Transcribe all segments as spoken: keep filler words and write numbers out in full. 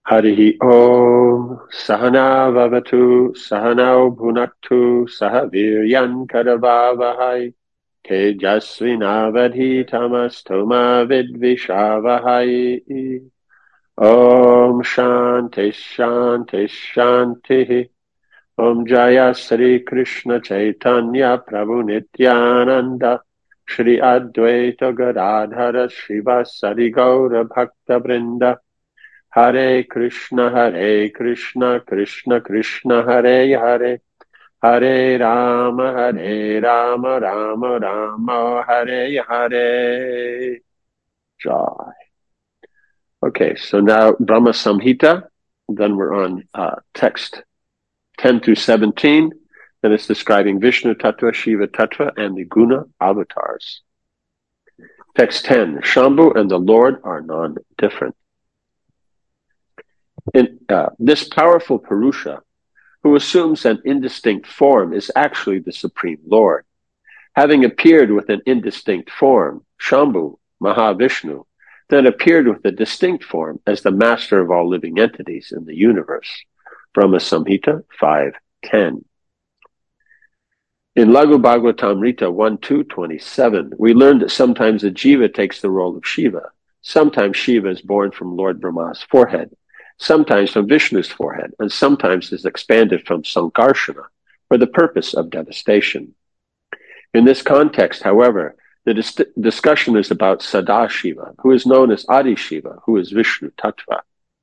Harihi Om Sahana Vavatu Sahanau Bhunaktu Sahaviryan Kadavavahai Tejasvinavadhi Tamastoma Vidvishavahai. Om Shanti Shanti Shanti. Om Jaya Sri Krishna Chaitanya Prabhu Nityananda Shri Advaita Gadadhara Shivasari Gaura Bhakta Vrinda. Hare Krishna, Hare Krishna, Krishna Krishna, Hare Hare, Hare Rama, Hare Rama, Rama Rama, Hare Hare. Joy. Okay, so now Brahma Samhita, then we're on uh, text ten through seventeen, then it's describing Vishnu Tattva, Shiva Tattva, and the Guna avatars. Text ten, Shambhu and the Lord are non-different. In, uh, this powerful Purusha, who assumes an indistinct form, is actually the Supreme Lord. Having appeared with an indistinct form, Shambhu, Mahavishnu, then appeared with a distinct form as the master of all living entities in the universe. Brahma Samhita five ten. In Laghu Bhagavatamrita one two twenty-seven, we learned that sometimes the Jiva takes the role of Shiva. Sometimes Shiva is born from Lord Brahma's forehead, sometimes from Vishnu's forehead, and sometimes is expanded from Sankarshana for the purpose of devastation. In this context, however, the dis- discussion is about Sadashiva, who is known as Adi Shiva, who is Vishnu Tattva.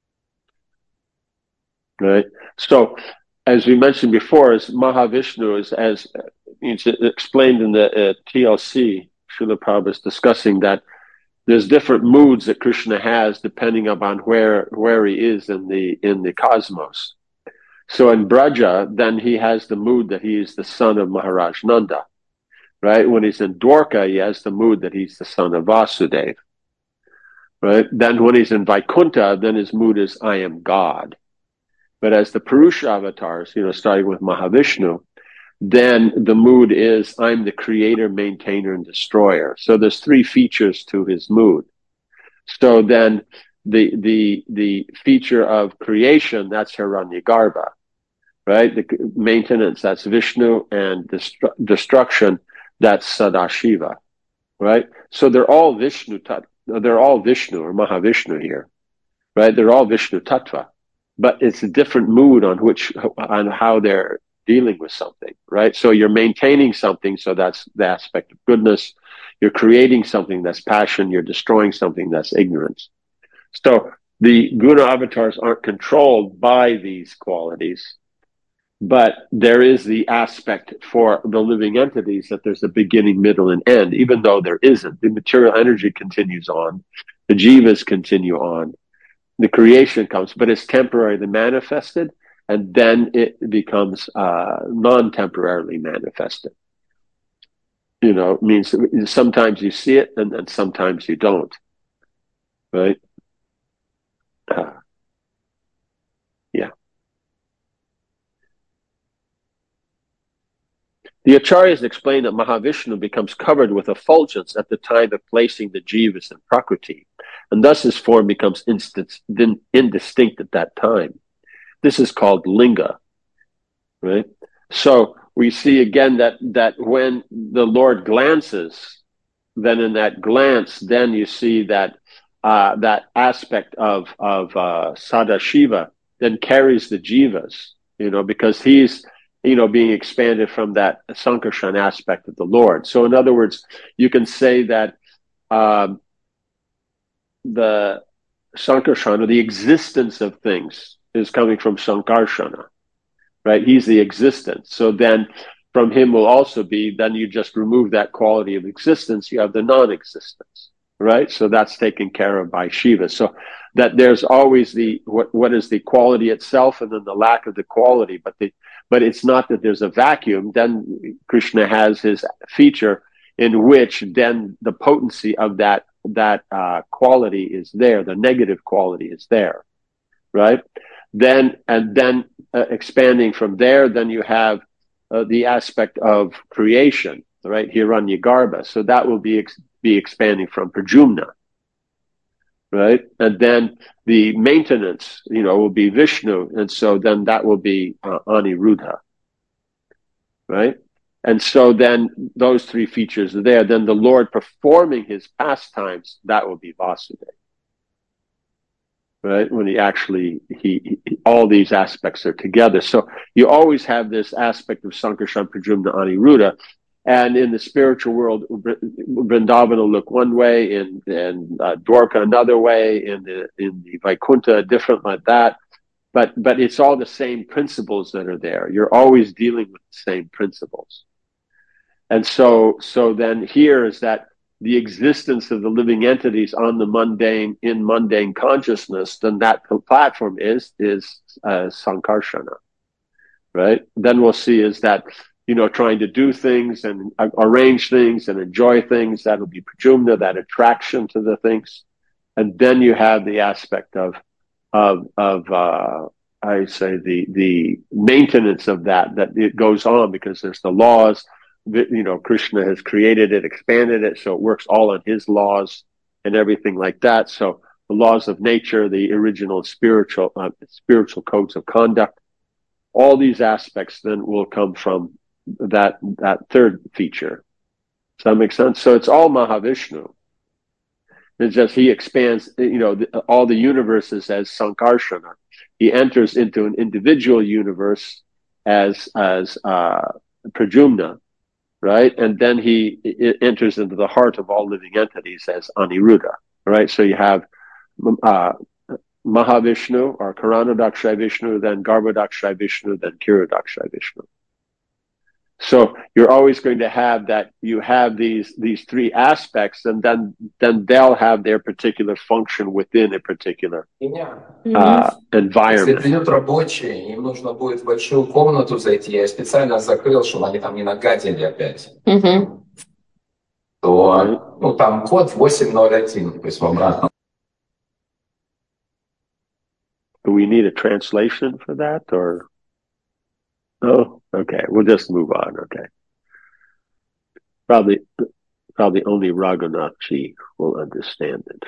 Right? So, as we mentioned before, as Mahavishnu is as it's explained in the uh, T L C, Srila Prabhupada is discussing that there's different moods that Krishna has depending upon where where he is in the in the cosmos. So in Braja, then he has the mood that he is the son of Maharaj Nanda. Right? When he's in Dwarka, he has the mood that he's the son of Vasudeva. Right? Then when he's in Vaikuntha, then his mood is I am God. But as the Purusha avatars, you know, starting with Mahavishnu, then the mood is I'm the creator, maintainer, and destroyer. So there's three features to his mood. So then the the the feature of creation, that's Hiranyagarbha, right? The maintenance, that's Vishnu, and destru- destruction, that's Sadashiva, right? So they're all Vishnu tat- they're all Vishnu or Mahavishnu here, right? They're all Vishnu Tattva, but it's a different mood on which on how they're dealing with something, right? So you're maintaining something, so that's the aspect of goodness. You're creating something, that's passion. You're destroying something, that's ignorance. So the Guna avatars aren't controlled by these qualities, but there is the aspect for the living entities that there's a beginning, middle, and end, even though there isn't. The material energy continues on. The jivas continue on. The creation comes, but it's temporarily manifested, and then it becomes uh, non-temporarily manifested. You know, it means sometimes you see it, and then sometimes you don't. Right? Uh, yeah. The Acharyas explain that Mahavishnu becomes covered with effulgence at the time of placing the jivas in Prakriti, and thus his form becomes instant, indistinct at that time. This is called linga, right? So we see again that that when the Lord glances, then in that glance, then you see that uh, that aspect of of uh, Sadashiva then carries the jivas, you know, because he's you know being expanded from that Sankarshan aspect of the Lord. So in other words, you can say that um, the Sankarshan, or the existence of things, is coming from Sankarshana, right? He's the existence. So then from him will also be, then you just remove that quality of existence, you have the non-existence, right? So that's taken care of by Shiva. So that there's always the, what, what is the quality itself and then the lack of the quality, but the, but it's not that there's a vacuum. Then Krishna has his feature in which then the potency of that, that uh, quality is there. The negative quality is there, right? Then, and then uh, expanding from there, then you have uh, the aspect of creation, right? Hiranyagarbha. So that will be ex- be expanding from Pradyumna, right? And then the maintenance, you know, will be Vishnu, and so then that will be uh, Aniruddha, right? And so then those three features are there. Then the Lord performing his pastimes, that will be Vasudeva, right? When he actually, he, he all these aspects are together. So you always have this aspect of Sankarshan, Pradyumna, Aniruddha. And in the spiritual world, Vrindavan will look one way, in, in uh, Dwarka another way, in the in the Vaikuntha different like that. But but it's all the same principles that are there. You're always dealing with the same principles. And so so then here is that the existence of the living entities on the mundane, in mundane consciousness, then that platform is is uh, Sankarshana, right? Then we'll see is that, you know, trying to do things and uh, arrange things and enjoy things, that'll be Pradyumna, that attraction to the things. And then you have the aspect of, of, of, uh, I say the, the maintenance of that, that it goes on because there's the laws that, you know, Krishna has created it, expanded it, so it works all on his laws and everything like that. So the laws of nature, the original spiritual, uh, spiritual codes of conduct, all these aspects then will come from that that third feature. Does that make sense? So it's all Mahavishnu. It's just he expands, you know, the, all the universes as Sankarshana. He enters into an individual universe as as uh, Pradyumna, right? And then he it enters into the heart of all living entities as Aniruddha, right? So you have uh, Mahavishnu or Karanodakshai Vishnu, then Garbhodakshai Vishnu, then Kirodakshai Vishnu. So you're always going to have that, you have these these three aspects, and then then they'll have their particular function within a particular uh, environment. Если придет рабочий, им нужно будет в большую комнату зайти, я специально закрыл, чтобы они там не нагадили опять. Mm-hmm. То, ну, там код восемь ноль один, то есть в обратном. Do we need a translation for that, or? Oh, okay. We'll just move on. Okay. Probably, probably only Raghunathji will understand it.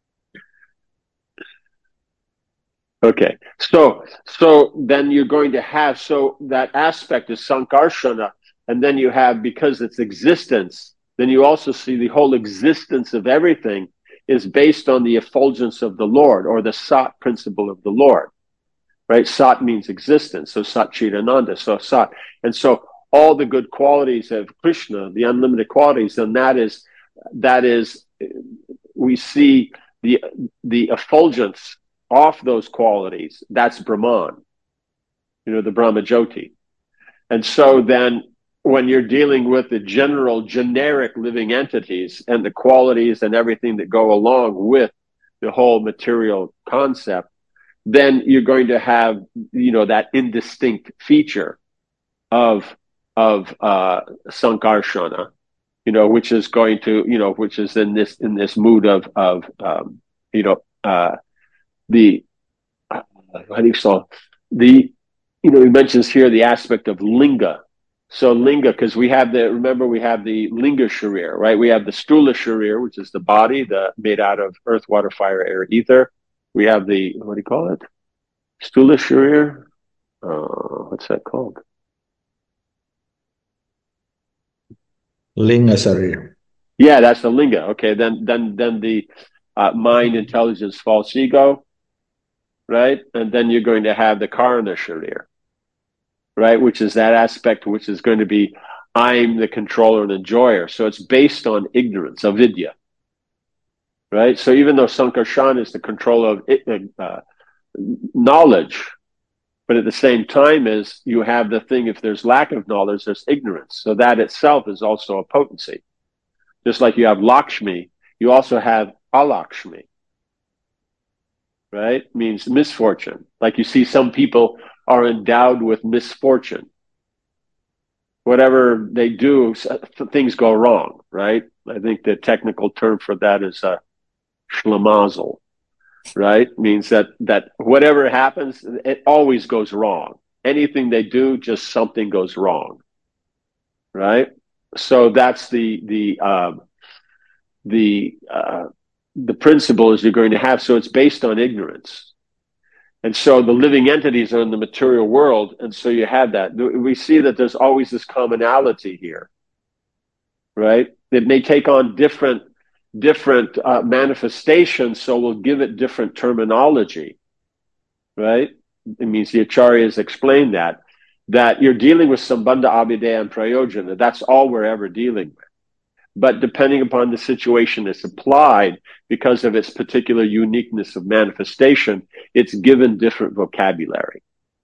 Okay. So, so then you're going to have, so that aspect is Sankarshana, and then you have, because it's existence, then you also see the whole existence of everything is based on the effulgence of the Lord, or the Sat principle of the Lord. Right? Sat means existence. So Sat Chidananda. So Sat. And so all the good qualities of Krishna, the unlimited qualities, then that is, that is, we see the, the effulgence off those qualities. That's Brahman. You know, the Brahma Jyoti. And so then when you're dealing with the general, generic living entities and the qualities and everything that go along with the whole material concept, then you're going to have, you know, that indistinct feature of, of, uh, Sankarshana, you know, which is going to, you know, which is in this, in this mood of, of, um, you know, uh, the, uh, how do you call the, you know, he mentions here the aspect of linga. So linga, because we have the, remember we have the linga sharir, right? We have the stula sharir, which is the body, the made out of earth, water, fire, air, ether. We have the, what do you call it? Stula sharir? Uh, what's that called? Linga sharir. Yeah, that's the linga. Okay, then, then, then the uh, mind, intelligence, false ego, right? And then you're going to have the karana sharir, right? Which is that aspect which is going to be, I'm the controller and enjoyer. So it's based on ignorance, avidya, right? So even though Sankarshan is the controller of uh, knowledge, but at the same time is you have the thing, if there's lack of knowledge, there's ignorance. So that itself is also a potency. Just like you have Lakshmi, you also have Alakshmi, right? Means misfortune. Like you see some people are endowed with misfortune. Whatever they do, things go wrong, right? I think the technical term for that is uh, shlamazel. Right? Means that, that whatever happens, it always goes wrong. Anything they do, just something goes wrong. Right? So that's the, the, um, the, uh, the principle is you're going to have. So it's based on ignorance. And so the living entities are in the material world. And so you have that. We see that there's always this commonality here, right? It may take on different, different uh, manifestations. So we'll give it different terminology, right? It means the acharyas explain that, that you're dealing with Sambandha, Abhideya, and Prayojana. That's all we're ever dealing with. But depending upon the situation it's applied, because of its particular uniqueness of manifestation, it's given different vocabulary,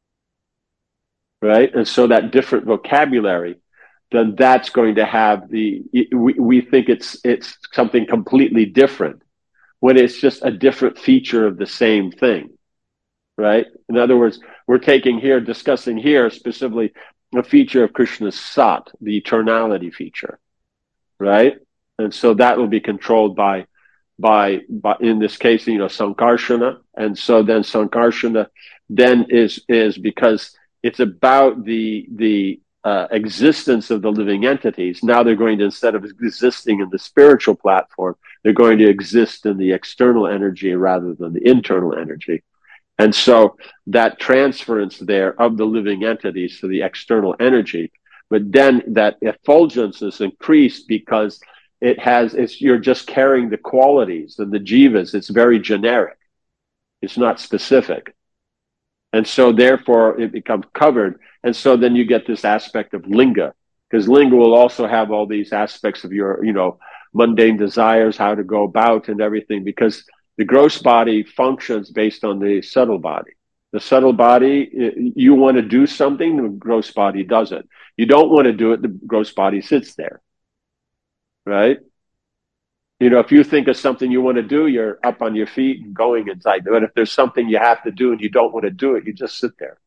right? And so that different vocabulary, then that's going to have the, we, we think it's, it's something completely different when it's just a different feature of the same thing, right? In other words, we're taking here, discussing here specifically a feature of Krishna's Sat, the eternality feature. Right? And so that will be controlled by, by, by, in this case, you know, Sankarshana. And so then Sankarshana then is, is because it's about the, the, uh, existence of the living entities. Now they're going to, instead of existing in the spiritual platform, they're going to exist in the external energy rather than the internal energy. And so that transference there of the living entities to the external energy, but then that effulgence is increased because it has, it's, you're just carrying the qualities and the jivas. It's very generic. It's not specific. And so therefore it becomes covered. And so then you get this aspect of linga, because linga will also have all these aspects of your, you know, mundane desires, how to go about and everything, because the gross body functions based on the subtle body. The subtle body, you want to do something, the gross body does it. You don't want to do it, the gross body sits there, right? You know, if you think of something you want to do, you're up on your feet and going inside. But if there's something you have to do and you don't want to do it, you just sit there.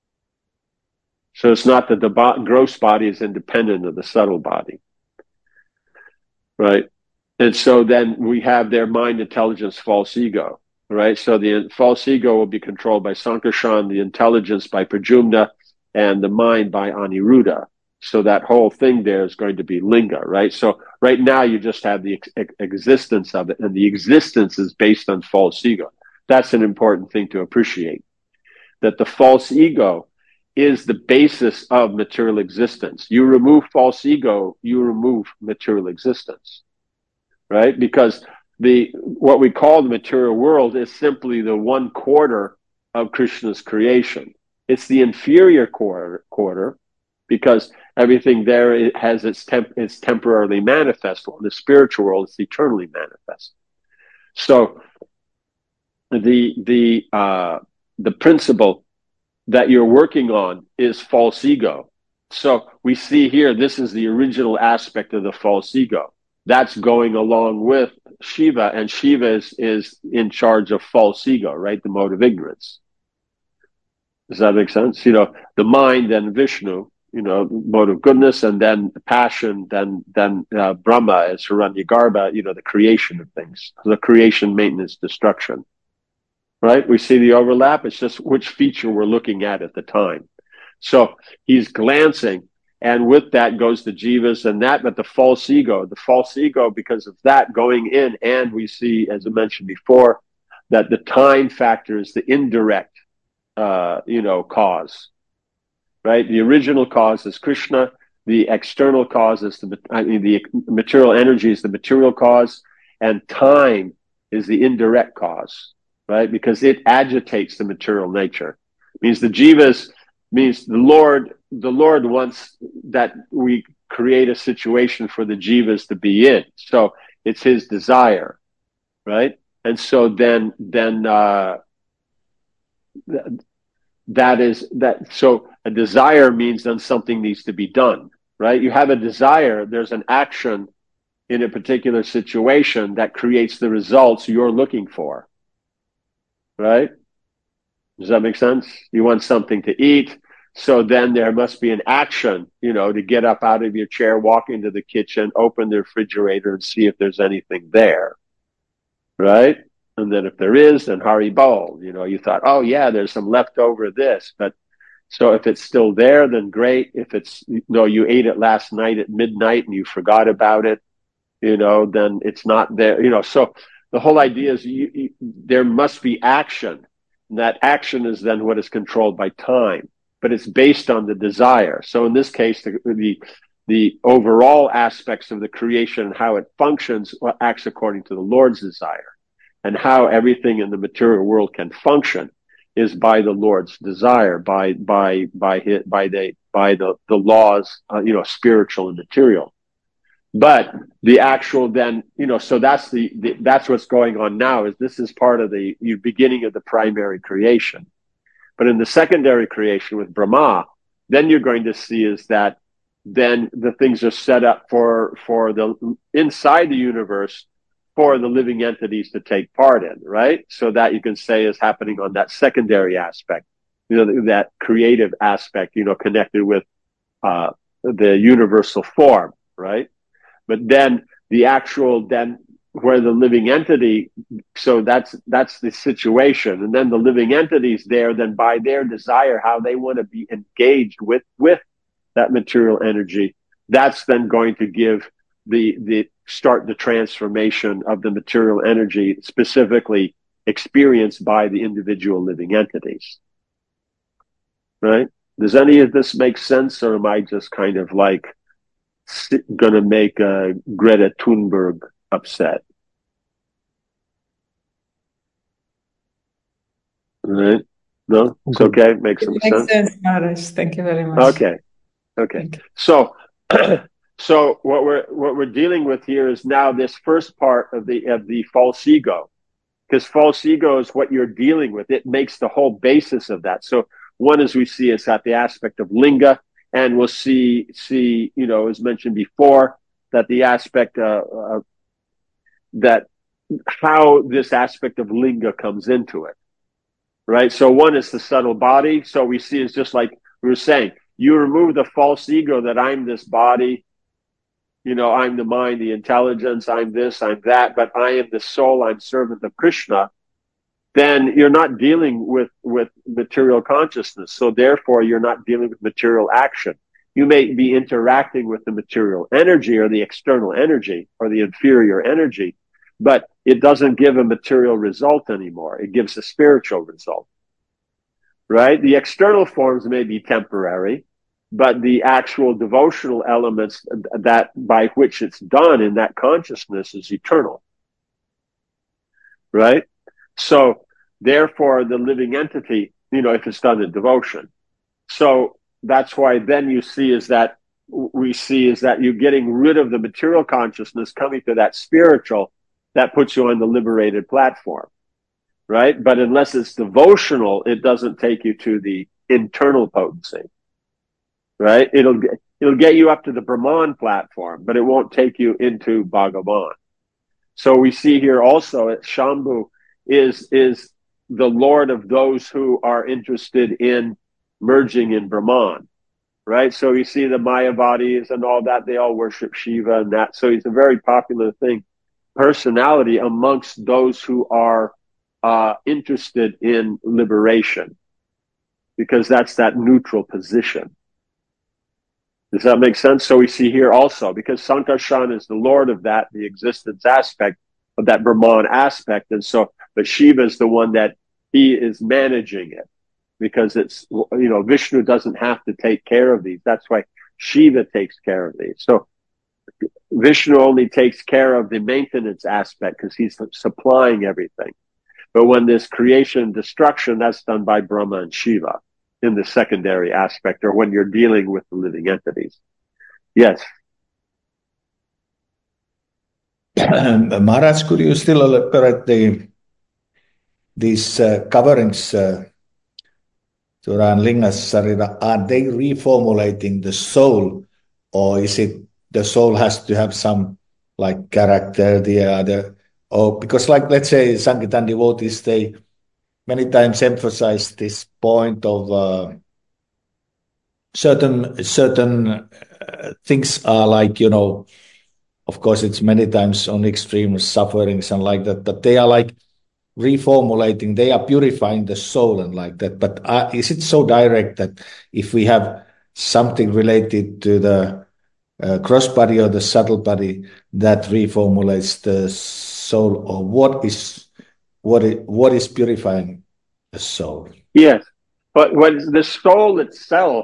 So it's not that the bo- gross body is independent of the subtle body, right? And so then we have their mind, intelligence, false ego. Right, so the false ego will be controlled by Sankarshan, the intelligence by Prajumna, and the mind by Aniruddha. So that whole thing there is going to be linga, right? So right now you just have the ex- existence of it, and the existence is based on false ego. That's an important thing to appreciate, that the false ego is the basis of material existence. You remove false ego, you remove material existence, right? Because the what we call the material world is simply the one quarter of Krishna's creation. It's the inferior quarter, quarter because everything there it has its temp, it's temporarily manifest. Well, in the spiritual world, it's eternally manifest. So the the uh, the principle that you're working on is false ego. So we see here, this is the original aspect of the false ego. That's going along with Shiva, and Shiva is, is in charge of false ego, right? The mode of ignorance. Does that make sense? You know, the mind, then Vishnu, you know, mode of goodness, and then passion, then then uh, Brahma is Hiranyagarbha, you know, the creation of things, the creation, maintenance, destruction, right? We see the overlap. It's just which feature we're looking at at the time. So he's glancing. And with that goes the jivas and that, but the false ego, the false ego, because of that going in, and we see, as I mentioned before, that the time factor is the indirect, uh, you know, cause, right? The original cause is Krishna. The external cause is the, I mean, the material energy is the material cause, and time is the indirect cause, right? Because it agitates the material nature. It means the jivas, means the Lord, the Lord wants that we create a situation for the jivas to be in. So it's his desire, right? And so then, then, uh, that is that. So a desire means then something needs to be done, right? You have a desire, there's an action in a particular situation that creates the results you're looking for, right? Does that make sense? You want something to eat. So then there must be an action, you know, to get up out of your chair, walk into the kitchen, open the refrigerator and see if there's anything there, right? And then if there is, then haribol, you know, you thought, oh yeah, there's some leftover this, but so if it's still there, then great. If it's, you know, you ate it last night at midnight and you forgot about it, you know, then it's not there, you know, so the whole idea is you, you, there must be action. And that action is then what is controlled by time, but it's based on the desire. So in this case, the, the, the overall aspects of the creation and how it functions acts according to the Lord's desire. And how everything in the material world can function is by the Lord's desire, by, by, by his, by the, by the, the laws, uh, you know, spiritual and material. But the actual then, you know, so that's the, the, that's what's going on now, is this is part of the beginning of the primary creation. But in the secondary creation with Brahma, then you're going to see is that then the things are set up for, for the, inside the universe for the living entities to take part in, right? So that you can say is happening on that secondary aspect, you know, that creative aspect, you know, connected with, uh, the universal form, right? But then the actual, then where the living entity, so that's, that's the situation. And then the living entities there, then by their desire, how they want to be engaged with, with that material energy, that's then going to give the, the, start the transformation of the material energy specifically experienced by the individual living entities. Right? Does any of this make sense, or am I just kind of like going to make uh, Greta Thunberg upset? Right? No? It's okay? Makes some it makes sense? sense, Maharaj. Thank you very much. Okay. Okay. So, so what we're, what we're dealing with here is now this first part of the, of the false ego, because false ego is what you're dealing with. It makes the whole basis of that. So one, as we see, is at the aspect of linga, and we'll see, see, you know, as mentioned before, that the aspect, uh, uh that how this aspect of linga comes into it, right? So one is the subtle body. So we see it's just like we were saying, you remove the false ego that I'm this body, you know, I'm the mind, the intelligence, I'm this, I'm that, but I am the soul, I'm servant of Krishna, then you're not dealing with, with material consciousness. So therefore, you're not dealing with material action. You may be interacting with the material energy or the external energy or the inferior energy, but it doesn't give a material result anymore. It gives a spiritual result, right? The external forms may be temporary, but the actual devotional elements that by which it's done in that consciousness is eternal, right? So therefore the living entity, you know, if it's done in devotion. So that's why then you see is that we see is that you're getting rid of the material consciousness, coming to that spiritual, that puts you on the liberated platform, right? But unless it's devotional, it doesn't take you to the internal potency, right? It'll, it'll get you up to the Brahman platform, but it won't take you into Bhagavan. So we see here also that Shambhu is, is the Lord of those who are interested in merging in Brahman, right? So you see the Mayavadis and all that, they all worship Shiva and that. So he's a very popular thing, personality amongst those who are uh, interested in liberation, because that's that neutral position. Does that make sense? So we see here also, because Sankarshan is the Lord of that, the existence aspect of that Brahman aspect. And so, but Shiva is the one that he is managing it, because it's, you know, Vishnu doesn't have to take care of these. That's why Shiva takes care of these. So Vishnu only takes care of the maintenance aspect because he's supplying everything. But when there's creation and destruction, that's done by Brahma and Shiva in the secondary aspect, or when you're dealing with the living entities. Yes. Maharaj, could you still elaborate the, these uh, coverings, uh, Tura and Linga Sarira, are they reformulating the soul, or is it the soul has to have some like character, the other, or because like, let's say Sankirtan devotees, they many times emphasize this point of uh, certain, certain uh, things are like, you know, of course it's many times on extreme sufferings and like that, but they are like reformulating, they are purifying the soul and like that. But uh, is it so direct that if we have something related to the uh, cross body or the subtle body that reformulates the soul, or what is what is, what is purifying the soul? Yes, but when the soul itself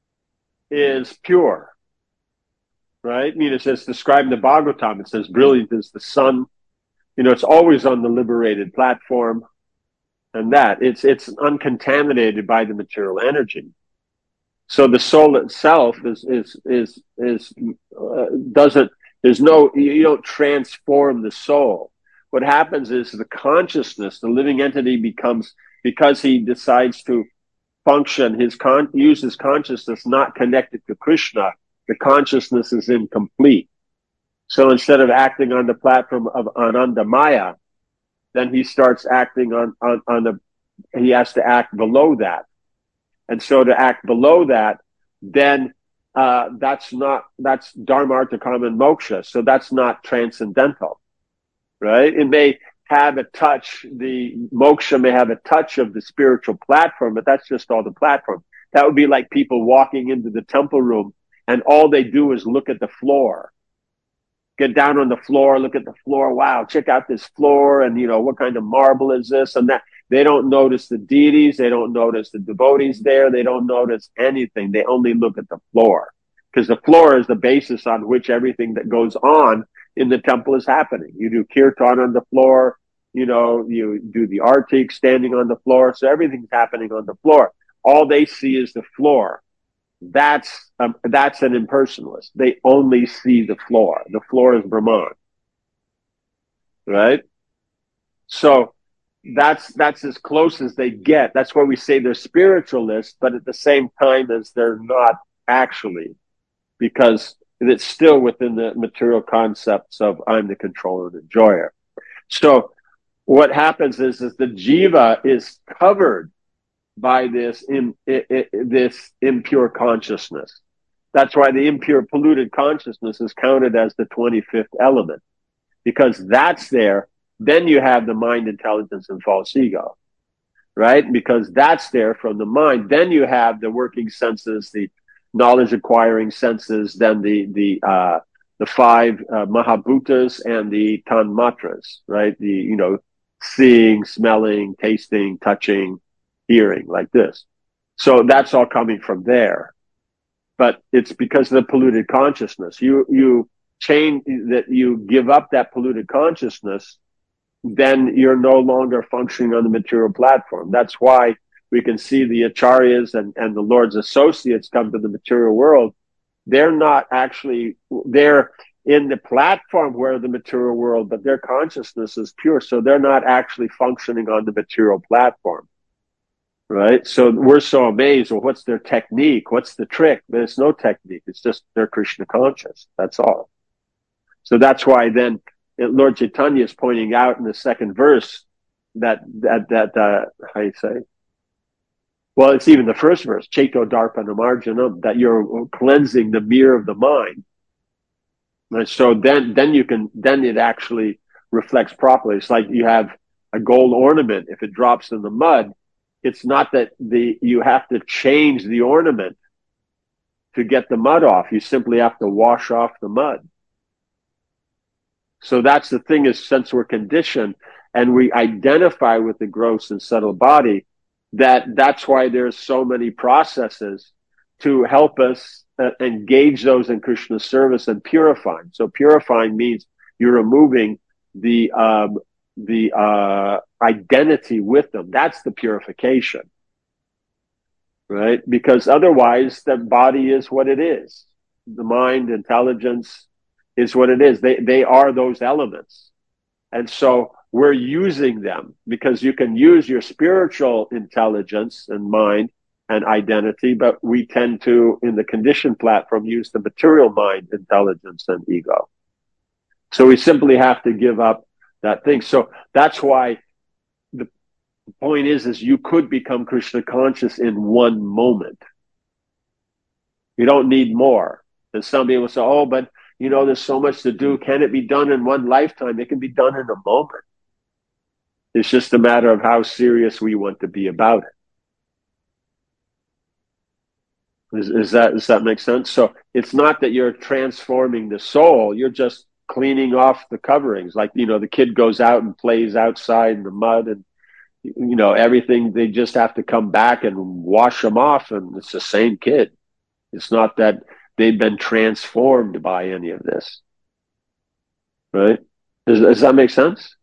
is pure, right? I mean, it says described in the Bhagavatam, it says brilliant is the sun. You know, it's always on the liberated platform, and that it's it's uncontaminated by the material energy. So the soul itself is is is is uh, doesn't. There's no. You don't transform the soul. What happens is the consciousness, the living entity, becomes, because he decides to function, his con use his consciousness not connected to Krishna. The consciousness is incomplete. So instead of acting on the platform of Ananda Maya, then he starts acting on, on, on the, he has to act below that. And so to act below that, then, uh, that's not, that's Dharma, Artha, Kama, and Moksha. So that's not transcendental, right? It may have a touch, the Moksha may have a touch of the spiritual platform, but that's just all the platform. That would be like people walking into the temple room and all they do is look at the floor. Get down on the floor, look at the floor. Wow, check out this floor. And, you know, what kind of marble is this and that? They don't notice the deities. They don't notice the devotees there. They don't notice anything. They only look at the floor, because the floor is the basis on which everything that goes on in the temple is happening. You do kirtan on the floor. You know, you do the artik standing on the floor. So everything's happening on the floor. All they see is the floor. That's um, that's an impersonalist. They only see the floor. The floor is Brahman, right? So that's that's as close as they get. That's why we say they're spiritualists, but at the same time as they're not actually, because it's still within the material concepts of I'm the controller and enjoyer. So what happens is is the jiva is covered by this in, it, it, this impure consciousness. That's why the impure polluted consciousness is counted as the twenty-fifth element, because that's there. Then you have the mind, intelligence, and false ego, right? Because that's there from the mind. Then you have the working senses, the knowledge acquiring senses, then the the uh, the five uh, mahabhutas and the tanmatras, right? The you know seeing, smelling, tasting, touching, hearing, like this. So that's all coming from there. But it's because of the polluted consciousness. You, you change that, you give up that polluted consciousness, then you're no longer functioning on the material platform. That's why we can see the acharyas and, and the Lord's associates come to the material world. They're not actually, they're in the platform where the material world, but their consciousness is pure. So they're not actually functioning on the material platform. Right? So we're so amazed. Well, what's their technique? What's the trick? There's no technique. It's just they're Krishna conscious. That's all. So that's why then Lord Chaitanya is pointing out in the second verse that, that, that, uh, how you say? Well, it's even the first verse, Chaito Darpanam Arjanam, that you're cleansing the mirror of the mind. And so then, then you can, then it actually reflects properly. It's like you have a gold ornament. If it drops in the mud, it's not that the you have to change the ornament to get the mud off. You simply have to wash off the mud. So that's the thing, is since we're conditioned and we identify with the gross and subtle body, that that's why there's so many processes to help us uh, engage those in Krishna's service and purifying. So purifying means you're removing the um, the uh, identity with them. That's the purification, right? Because otherwise the body is what it is. The mind, intelligence is what it is. They, they are those elements. And so we're using them, because you can use your spiritual intelligence and mind and identity, but we tend to, in the conditioned platform, use the material mind, intelligence, and ego. So we simply have to give up that thing. So that's why the point is, is you could become Krishna conscious in one moment. You don't need more. And some people say, oh, but you know, there's so much to do. Can it be done in one lifetime? It can be done in a moment. It's just a matter of how serious we want to be about it. Is, is that, does that make sense? So it's not that you're transforming the soul. You're just cleaning off the coverings. Like, you know, the kid goes out and plays outside in the mud and, you know, everything, they just have to come back and wash them off, and it's the same kid. It's not that they've been transformed by any of this. Right? Does, does that make sense?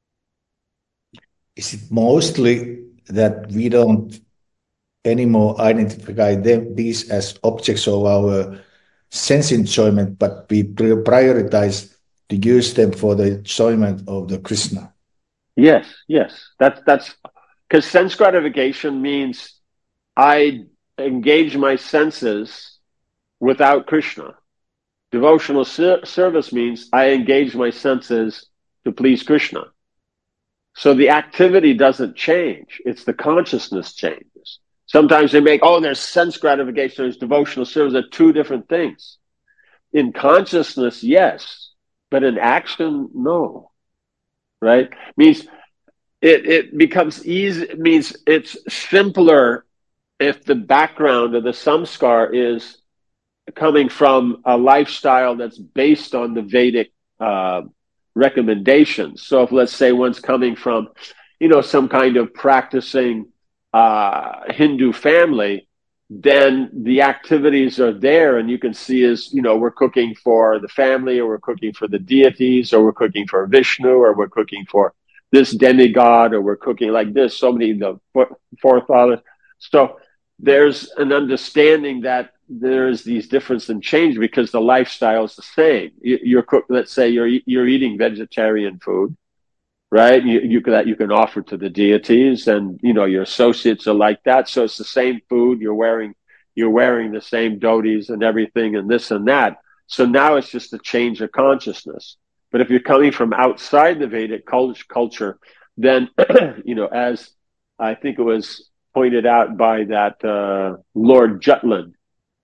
Is it mostly that we don't anymore identify them, these as objects of our sense enjoyment, but we prioritize to use them for the enjoyment of the Krishna? Yes, yes. That's that's because sense gratification means I engage my senses without Krishna. Devotional ser- service means I engage my senses to please Krishna. So the activity doesn't change. It's the consciousness changes. Sometimes they make, oh, there's sense gratification, there's devotional service. They're two different things. In consciousness, yes. But in action, no. Right? Means it, it becomes easy. It means it's simpler if the background of the samskar is coming from a lifestyle that's based on the Vedic uh, recommendations. So if, let's say, one's coming from, you know, some kind of practicing uh, Hindu family, then the activities are there, and you can see is, you know, we're cooking for the family, or we're cooking for the deities, or we're cooking for Vishnu, or we're cooking for this demigod, or we're cooking like this, so many, the forefathers. So there's an understanding that there's these differences and change because the lifestyle is the same. You, you're cook, let's say you're you're eating vegetarian food, right? You you can that you can offer to the deities, and you know your associates are like that. So it's the same food. You're wearing you're wearing the same dhotis and everything, and this and that. So now it's just a change of consciousness. But if you're coming from outside the Vedic culture, then you know, as I think it was pointed out by that uh, Lord Jutland.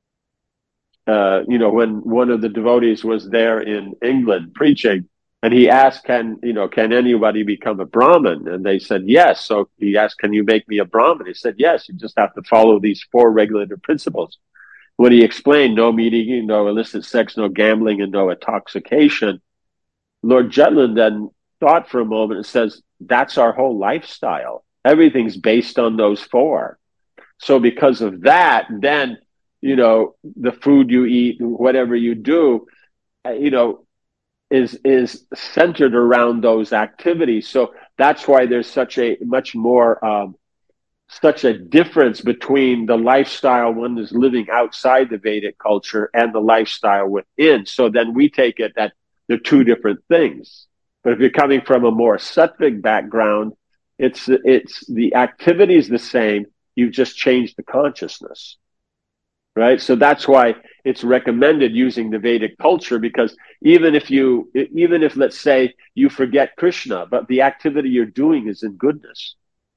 Uh, you know, when one of the devotees was there in England preaching, and he asked, can, you know, can anybody become a Brahmin? And they said, yes. So he asked, can you make me a Brahmin? He said, yes, you just have to follow these four regulative principles. When he explained no meat eating, no illicit sex, no gambling, and no intoxication, Lord Jutland then thought for a moment and says, that's our whole lifestyle. Everything's based on those four. So because of that, then, you know, the food you eat, whatever you do, you know, is is centered around those activities. So that's why there's such a much more um, such a difference between the lifestyle one is living outside the Vedic culture and the lifestyle within. So then we take it that they're two different things. But if you're coming from a more sattvic background, it's it's the activity is the same. You've just changed the consciousness. Right? So that's why it's recommended using the Vedic culture, because even if you, even if, let's say, you forget Krishna, but the activity you're doing is in goodness.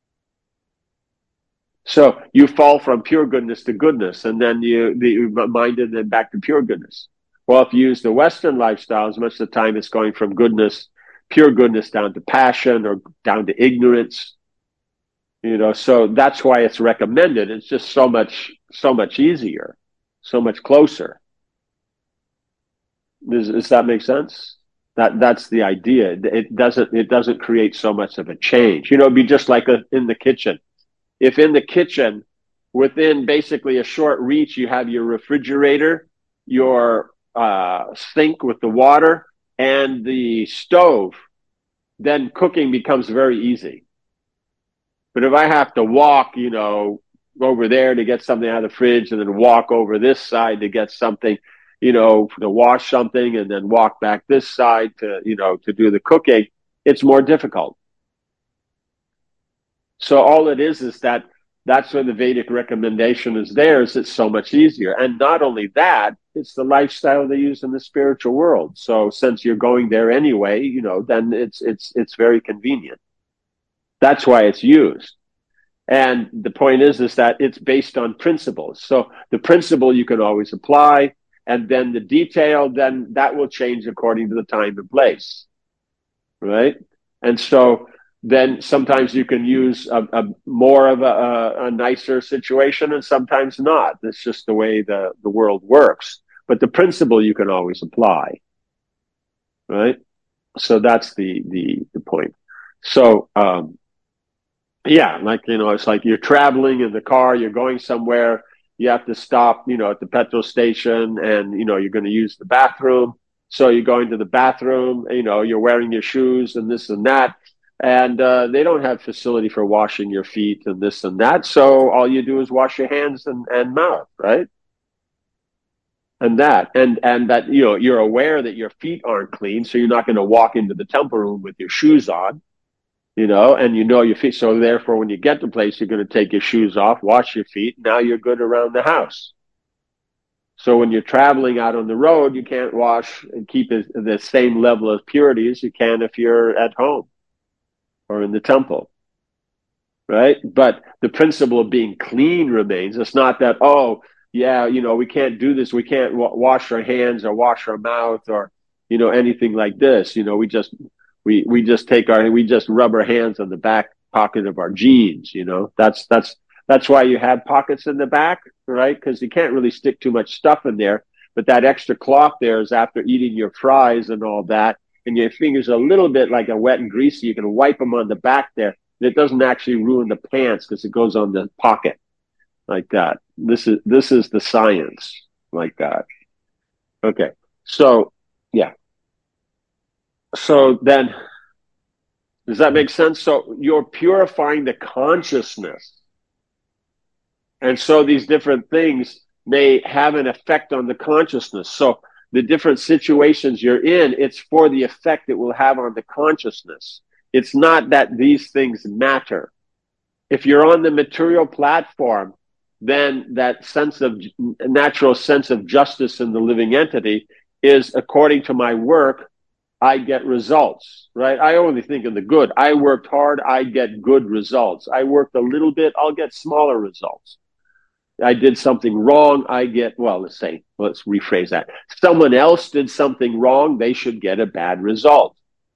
So you fall from pure goodness to goodness, and then you, the mind and then back to pure goodness. Well, if you use the Western lifestyle, as much of the time it's going from goodness, pure goodness, down to passion or down to ignorance. You know, so that's why it's recommended. It's just so much, so much easier, so much closer. Does, does that make sense? That that's the idea. It doesn't it doesn't create so much of a change. You know, it'd be just like a, in the kitchen. If in the kitchen, within basically a short reach, you have your refrigerator, your uh, sink with the water, and the stove, then cooking becomes very easy. But if I have to walk, you know, over there to get something out of the fridge and then walk over this side to get something, you know, to wash something and then walk back this side to, you know, to do the cooking, it's more difficult. So all it is is that that's where the Vedic recommendation is there, is it's so much easier. And not only that, it's the lifestyle they use in the spiritual world. So since you're going there anyway, you know, then it's it's it's very convenient. That's why it's used. And the point is, is that it's based on principles. So the principle you can always apply, and then the detail, then that will change according to the time and place. Right? And so then sometimes you can use a, a more of a, a, a nicer situation and sometimes not. That's just the way the, the world works. But the principle you can always apply. right? So that's the, the, the point. So, um, yeah, like, you know, it's like you're traveling in the car, you're going somewhere, you have to stop, you know, at the petrol station and, you know, you're going to use the bathroom. So you're going to the bathroom, you know, you're wearing your shoes and this and that. And uh, they don't have facility for washing your feet and this and that. So all you do is wash your hands and, and mouth, right? And that, and, and that, you know, you're aware that your feet aren't clean. So you're not going to walk into the temple room with your shoes on, you know, and you know your feet. So therefore, when you get to the place, you're going to take your shoes off, wash your feet. Now you're good around the house. So when you're traveling out on the road, you can't wash and keep it, the same level of purity as you can if you're at home or in the temple, right? But the principle of being clean remains. It's not that, oh, yeah, you know, we can't do this. We can't wa- wash our hands or wash our mouth or, you know, anything like this. You know, we just, we, we just take our, we just rub our hands on the back pocket of our jeans, you know, that's, that's, that's why you have pockets in the back, right? Because you can't really stick too much stuff in there. But that extra cloth there is after eating your fries and all that. And your fingers are a little bit like a wet and greasy. You can wipe them on the back there. It doesn't actually ruin the pants because it goes on the pocket like that. This is, this is the science like that. Okay. So, yeah. So then, does that make sense? So you're purifying the consciousness. And so these different things may have an effect on the consciousness. So the different situations you're in, it's for the effect it will have on the consciousness. It's not that these things matter. If you're on the material platform, then that sense of natural sense of justice in the living entity is, according to my work, I get results, right? I only think of the good. I worked hard, I get good results. I worked a little bit, I'll get smaller results. I did something wrong, I get, well, let's say, let's rephrase that. Someone else did something wrong, they should get a bad result,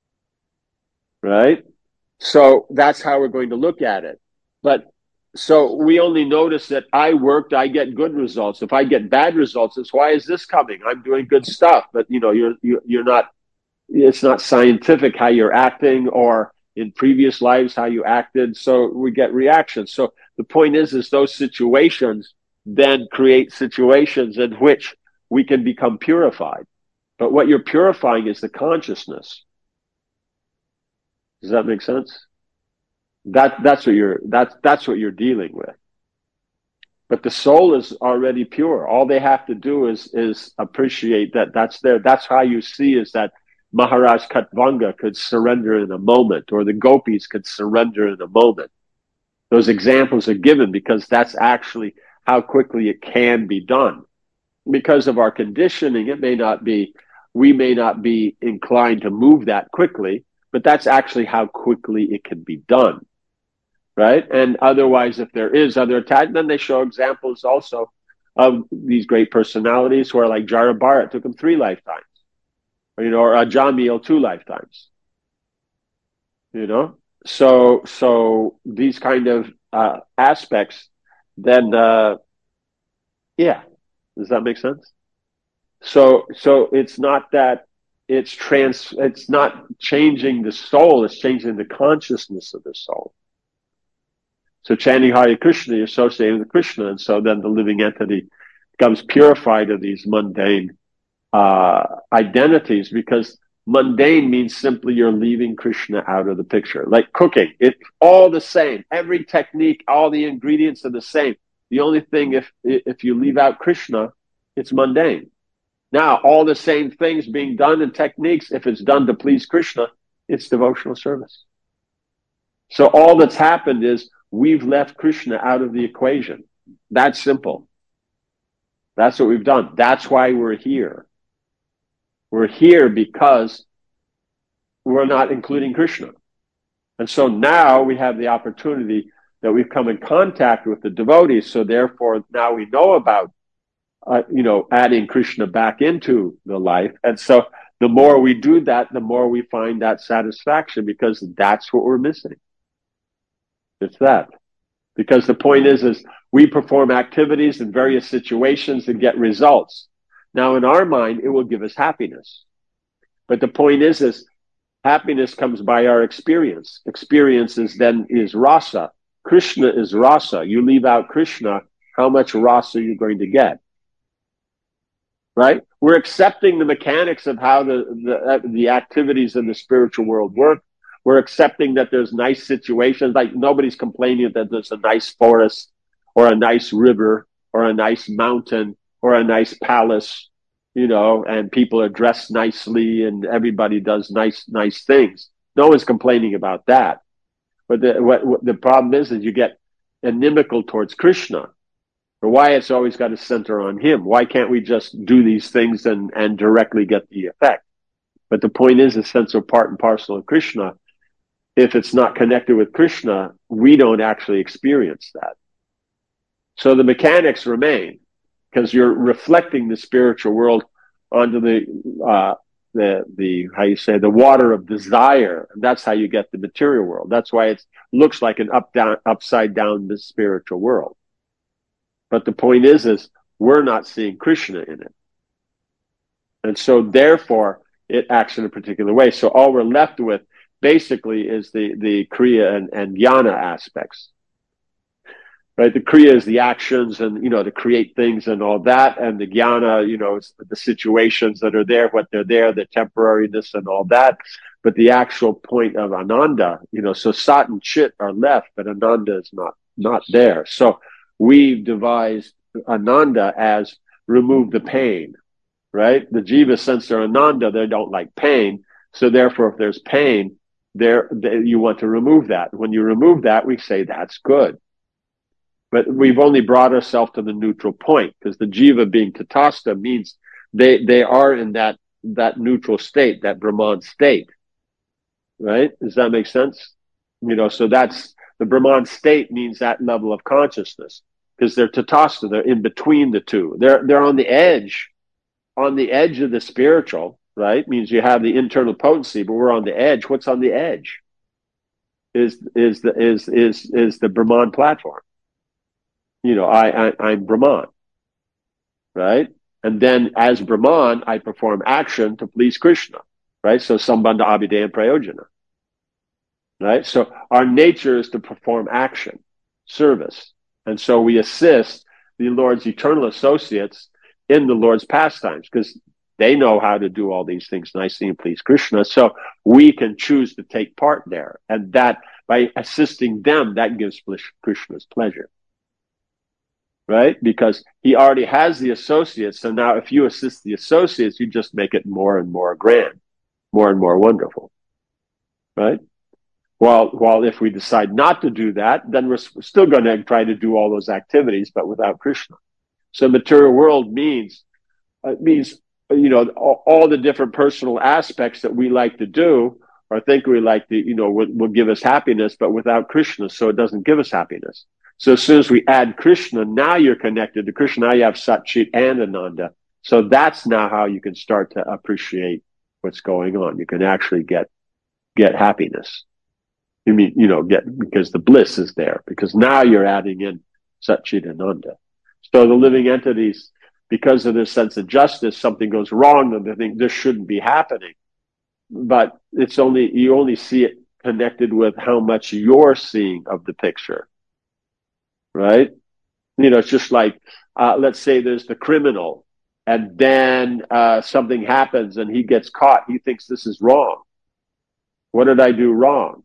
right? So that's how we're going to look at it. But so we only notice that I worked, I get good results. If I get bad results, it's why is this coming? I'm doing good stuff, but you know, you're you're not. It's not scientific how you're acting, or in previous lives how you acted. So we get reactions. So the point is, is those situations then create situations in which we can become purified. But what you're purifying is the consciousness. Does that make sense? That that's what you're that's that's what you're dealing with. But the soul is already pure. All they have to do is is appreciate that that's there. That's how you see is that Maharaj Khatvanga could surrender in a moment, or the gopis could surrender in a moment. Those examples are given because that's actually how quickly it can be done. Because of our conditioning, it may not be, we may not be inclined to move that quickly, but that's actually how quickly it can be done. Right? And otherwise, if there is other attack, then they show examples also of these great personalities who are like Jara Bharat. It took them three lifetimes. Or, you know, or Ajamil two lifetimes. You know? So, so these kind of uh, aspects, then, uh, yeah. Does that make sense? So, so it's not that it's trans, it's not changing the soul, it's changing the consciousness of the soul. So chanting Hare Krishna, you're associated with Krishna, and so then the living entity becomes purified of these mundane uh, identities, because mundane means simply you're leaving Krishna out of the picture. Like cooking, it's all the same. Every technique, all the ingredients are the same. The only thing, if if you leave out Krishna, it's mundane. Now, all the same things being done in techniques, if it's done to please Krishna, it's devotional service. So all that's happened is we've left Krishna out of the equation. That's simple. That's what we've done. That's why we're here. We're here because we're not including Krishna. And so now we have the opportunity that we've come in contact with the devotees. So therefore, now we know about, uh, you know, adding Krishna back into the life. And so the more we do that, the more we find that satisfaction, because that's what we're missing. It's that. Because the point is, is we perform activities in various situations and get results. Now, in our mind, it will give us happiness. But the point is, is happiness comes by our experience. Experience is then is rasa. Krishna is rasa. You leave out Krishna, how much rasa are you going to get? Right? We're accepting the mechanics of how the, the, the activities in the spiritual world work. We're accepting that there's nice situations, like nobody's complaining that there's a nice forest or a nice river or a nice mountain or a nice palace, you know, and people are dressed nicely and everybody does nice, nice things. No one's complaining about that. But the, what, what the problem is, is you get inimical towards Krishna. Or why it's always got to center on him. Why can't we just do these things and, and directly get the effect? But the point is, a sense of part and parcel of Krishna. If it's not connected with Krishna, we don't actually experience that. So the mechanics remain, because you're reflecting the spiritual world onto the, uh, the, the, how you say, the water of desire. And that's how you get the material world. That's why it looks like an up, down, upside down the spiritual world. But the point is, is we're not seeing Krishna in it. And so therefore, it acts in a particular way. So all we're left with basically is the, the Kriya and, and Jnana aspects. Right? The Kriya is the actions and, you know, to create things and all that. And the Jnana, you know, is the situations that are there, what they're there, the temporariness and all that. But the actual point of Ananda, you know, so Sat and Chit are left, but Ananda is not, not there. So we've devised Ananda as remove the pain, right? The Jiva sense their Ananda, they don't like pain. So therefore, if there's pain, there, you want to remove that. When you remove that, we say that's good. But we've only brought ourselves to the neutral point, because the Jiva being Tatastha means they, they are in that, that neutral state, that Brahman state, right? Does that make sense? You know, so that's, the Brahman state means that level of consciousness, because they're Tatastha, they're in between the two. They're, they're on the edge, on the edge of the spiritual, right? Means you have the internal potency, but we're on the edge. What's on the edge? Is, is the, is, is, is the Brahman platform. You know, I, I, I'm Brahman, right? And then as Brahman, I perform action to please Krishna, right? So Sambandha, Abhideya, and Prayojana, right? So our nature is to perform action, service. And so we assist the Lord's eternal associates in the Lord's pastimes, because they know how to do all these things nicely and please Krishna. So we can choose to take part there. And that, by assisting them, that gives Krishna's pleasure. Right? Because he already has the associates. So now if you assist the associates, you just make it more and more grand, more and more wonderful. Right? While, while if we decide not to do that, then we're still going to try to do all those activities, but without Krishna. So material world means, it means, you know, all, all the different personal aspects that we like to do or think we like to, you know, will, will give us happiness, but without Krishna, so it doesn't give us happiness. So as soon as we add Krishna, now you're connected to Krishna. Now you have Sat, Chit, and Ananda. So that's now how you can start to appreciate what's going on. You can actually get, get happiness. You mean, you know, get, because the bliss is there, because now you're adding in Sat, Chit, and Ananda. So the living entities, because of their sense of justice, something goes wrong, and they think this shouldn't be happening. But it's only, you only see it connected with how much you're seeing of the picture. Right? You know, it's just like, uh, let's say there's the criminal, and then uh, something happens and he gets caught. He thinks this is wrong. What did I do wrong?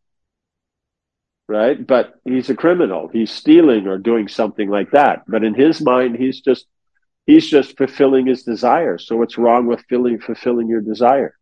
Right? But he's a criminal. He's stealing or doing something like that. But in his mind, he's just, he's just fulfilling his desire. So what's wrong with filling, fulfilling your desire?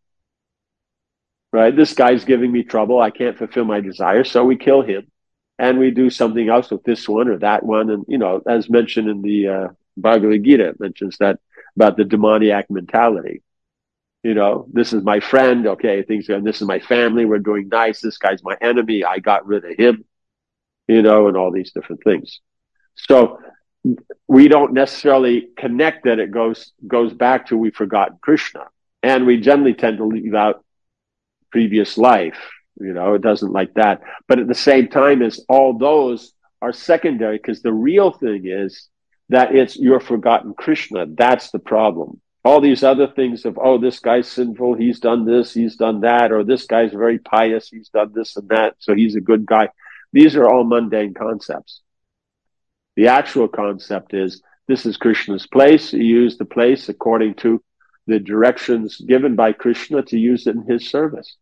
Right? This guy's giving me trouble. I can't fulfill my desire. So we kill him. And we do something else with this one or that one. And, you know, as mentioned in the uh, Bhagavad Gita, it mentions that about the demoniac mentality. You know, this is my friend. Okay, things, and this is my family. We're doing nice. This guy's my enemy. I got rid of him, you know, and all these different things. So we don't necessarily connect that it goes, goes back to we've forgotten Krishna. And we generally tend to leave out previous life. You know, it doesn't like that. But at the same time, is all those are secondary, because the real thing is that it's you're forgotten Krishna. That's the problem. All these other things of, oh, this guy's sinful, he's done this, he's done that, or this guy's very pious, he's done this and that, so he's a good guy. These are all mundane concepts. The actual concept is, this is Krishna's place. He used the place according to the directions given by Krishna to use it in his service.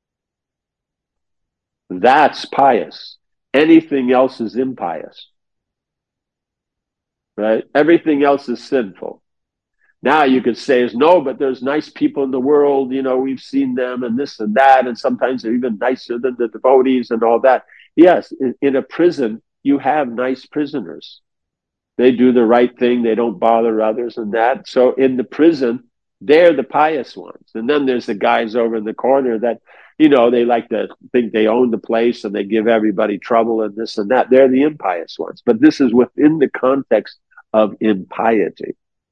That's pious. Anything else is impious. Right? Everything else is sinful. Now you could say is no, but there's nice people in the world, you know, we've seen them and this and that, and sometimes they're even nicer than the devotees and all that. Yes, in, in a prison, you have nice prisoners. They do the right thing, they don't bother others and that. So in the prison, they're the pious ones. And then there's the guys over in the corner that, you know, they like to think they own the place and they give everybody trouble and this and that. They're the impious ones. But this is within the context of impiety.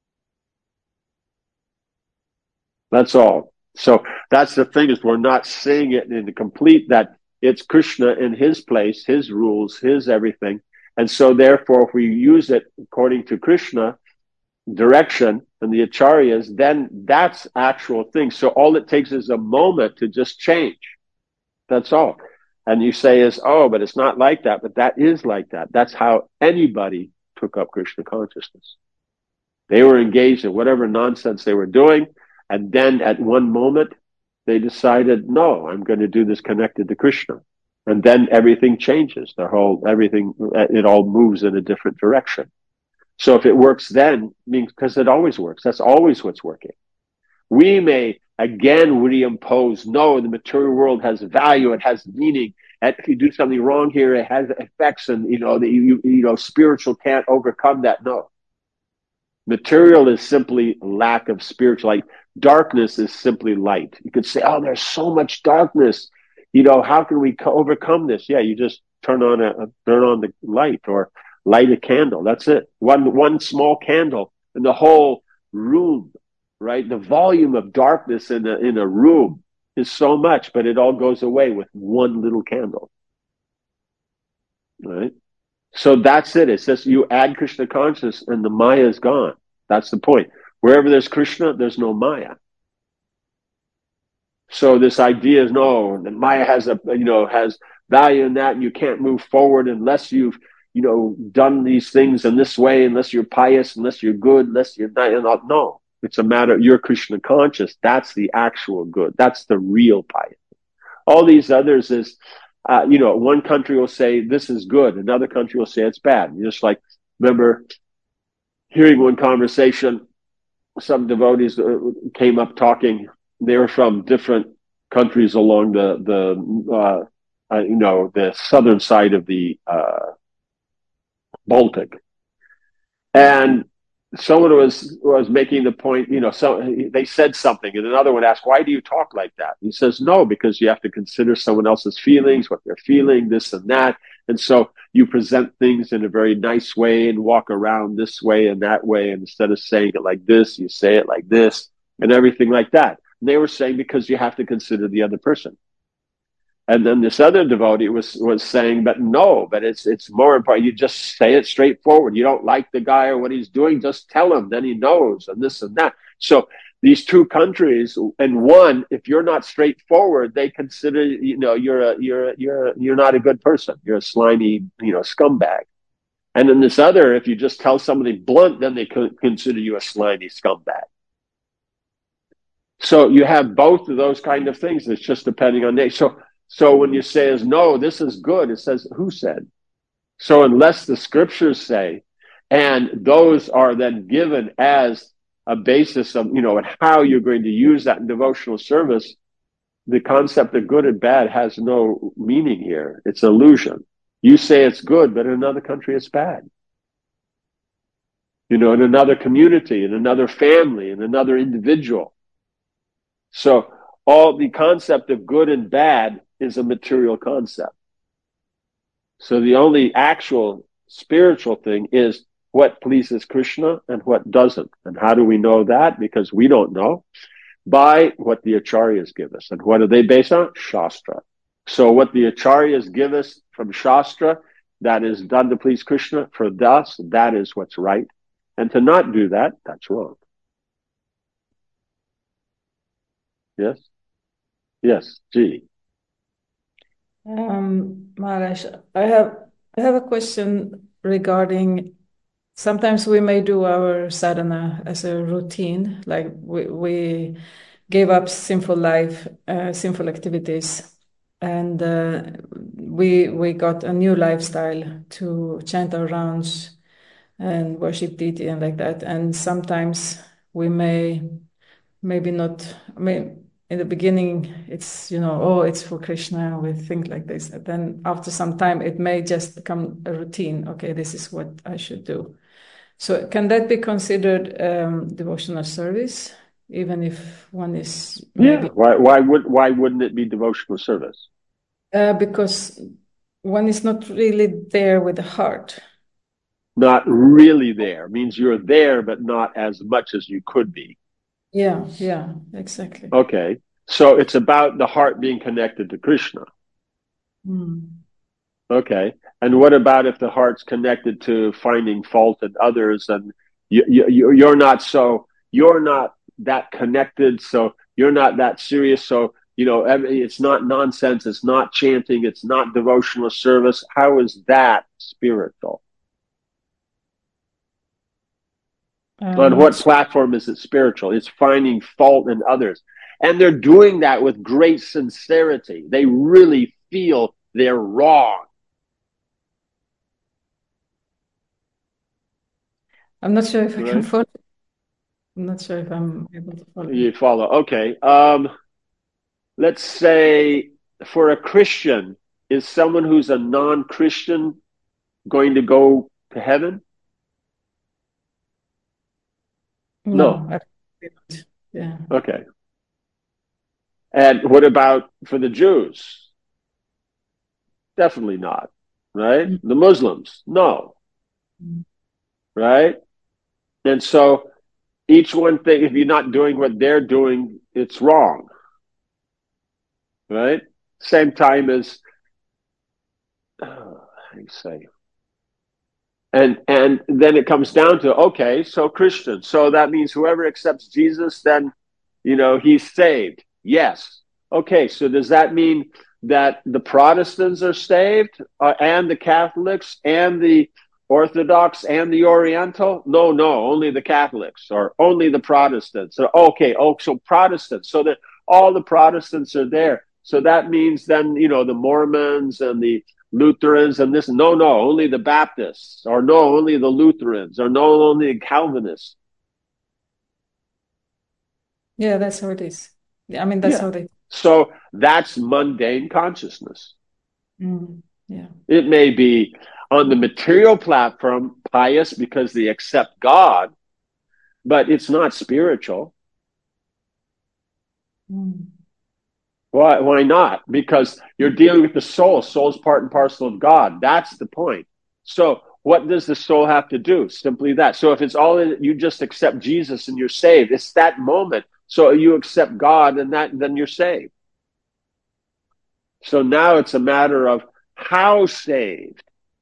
That's all. So that's the thing, is we're not saying it in the complete that it's Krishna in his place, his rules, his everything. And so therefore, if we use it according to Krishna direction and the acharyas, then that's actual thing. So all it takes is a moment to just change. That's all. And you say is, oh, but it's not like that. But that is like that. That's how anybody took up Krishna consciousness. They were engaged in whatever nonsense they were doing. And then at one moment, they decided, no, I'm going to do this connected to Krishna. And then everything changes. The whole, everything, it all moves in a different direction. So if it works then, means because it always works. That's always what's working. We may again reimpose, no, the material world has value, it has meaning. And if you do something wrong here, it has effects, and you know, the, you, you know, spiritual can't overcome that. No. Material is simply lack of spiritual light. Darkness is simply light. You could say, oh, there's so much darkness. You know, how can we co- overcome this? Yeah, you just turn on a, a turn on the light or light a candle. That's it. One one small candle in the whole room, right? The volume of darkness in a in a room is so much, but it all goes away with one little candle. Right? So that's it. It's just you add Krishna consciousness and the Maya is gone. That's the point. Wherever there's Krishna, there's no Maya. So this idea is no, that Maya has a you know has value in that, and you can't move forward unless you've you know done these things in this way, unless you're pious, unless you're good, unless you're not. No, it's a matter of you're Krishna conscious. That's the actual good. That's the real piety. All these others is, uh, you know, one country will say this is good, another country will say it's bad. Just like remember hearing one conversation, some devotees came up talking. They were from different countries along the the uh, uh, you know the southern side of the uh, Baltic, and someone was was making the point. You know, so they said something, and another one asked, "Why do you talk like that?" He says, "No, because you have to consider someone else's feelings, what they're feeling, this and that, and so you present things in a very nice way and walk around this way and that way, and instead of saying it like this, you say it like this, and everything like that." They were saying because you have to consider the other person. And then this other devotee was, was saying, but no, but it's it's more important. You just say it straightforward. You don't like the guy or what he's doing, just tell him, then he knows, and this and that. So these two countries, and one, if you're not straightforward, they consider, you know, you're a you're a, you're a, you're not a good person. You're a slimy, you know, scumbag. And then this other, if you just tell somebody blunt, then they consider you a slimy scumbag. So you have both of those kind of things. It's just depending on nature. So, so when you say is no, this is good, it says who said? So unless the scriptures say, and those are then given as a basis of, you know, and how you're going to use that in devotional service, the concept of good and bad has no meaning here. It's illusion. You say it's good, but in another country it's bad. You know, in another community, in another family, in another individual. So all the concept of good and bad is a material concept. So the only actual spiritual thing is what pleases Krishna and what doesn't. And how do we know that? Because we don't know. By what the acharyas give us. And what are they based on? Shastra. So what the acharyas give us from Shastra, that is done to please Krishna, for us, that is what's right. And to not do that, that's wrong. Yes? Yes, G. Um, Maharaj, I have I have a question regarding, sometimes we may do our sadhana as a routine, like we, we gave up sinful life, uh, sinful activities, and uh, we we got a new lifestyle to chant our rounds and worship deity and like that. And sometimes we may maybe not, I mean, in the beginning it's, you know, oh, it's for Krishna, we think like this, and then after some time it may just become a routine. Okay, this is what I should do. So can that be considered um, devotional service, even if one is maybe Yeah. Why why would why wouldn't it be devotional service? uh, because one is not really there with the heart. Not really there means you're there, but not as much as you could be. Yeah, yeah, exactly. Okay. So it's about the heart being connected to Krishna. Mm. Okay. And what about if the heart's connected to finding fault in others, and you, you, you're not so, you're not that connected, so you're not that serious, so, you know, it's not nonsense, it's not chanting, it's not devotional service. How is that spiritual? Um, On what platform is it spiritual? It's finding fault in others. And they're doing that with great sincerity. They really feel they're wrong. I'm not sure if I right? can follow. I'm not sure if I'm able to follow. You follow. Okay. Um, let's say for a Christian, is someone who's a non-Christian going to go to heaven? No. No. Yeah. Okay. And what about for the Jews? Definitely not. Right? Mm-hmm. The Muslims? No. Mm-hmm. Right? And so each one thing, if you're not doing what they're doing, it's wrong. Right? Same time as, uh, how do you say? And and then it comes down to, okay, so Christian. So that means whoever accepts Jesus, then, you know, he's saved. Yes. Okay, so does that mean that the Protestants are saved uh, and the Catholics and the Orthodox and the Oriental? No, no, only the Catholics or only the Protestants. So, okay, oh, so Protestants. So that all the Protestants are there. So that means then, you know, the Mormons and the Lutherans and this. No, no, only the Baptists, or no, only the Lutherans, or no, only the Calvinists. Yeah, that's how it is. I mean, that's yeah. how they. So that's mundane consciousness. Mm, yeah. It may be on the material platform pious because they accept God, but it's not spiritual. Mm. Why, why not? Because you're dealing with the soul. Soul's part and parcel of God. That's the point. So what does the soul have to do? Simply that. So if it's all in, you just accept Jesus and you're saved, it's that moment. So you accept God and that, then you're saved. So now it's a matter of how saved.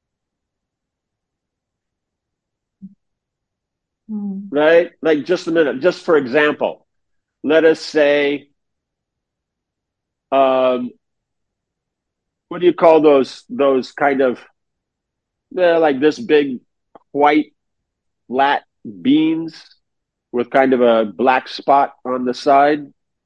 Mm. Right? Like just a minute, just for example, let us say, um, what do you call those, those kind of, they're like this big white flat beans with kind of a black spot on the side.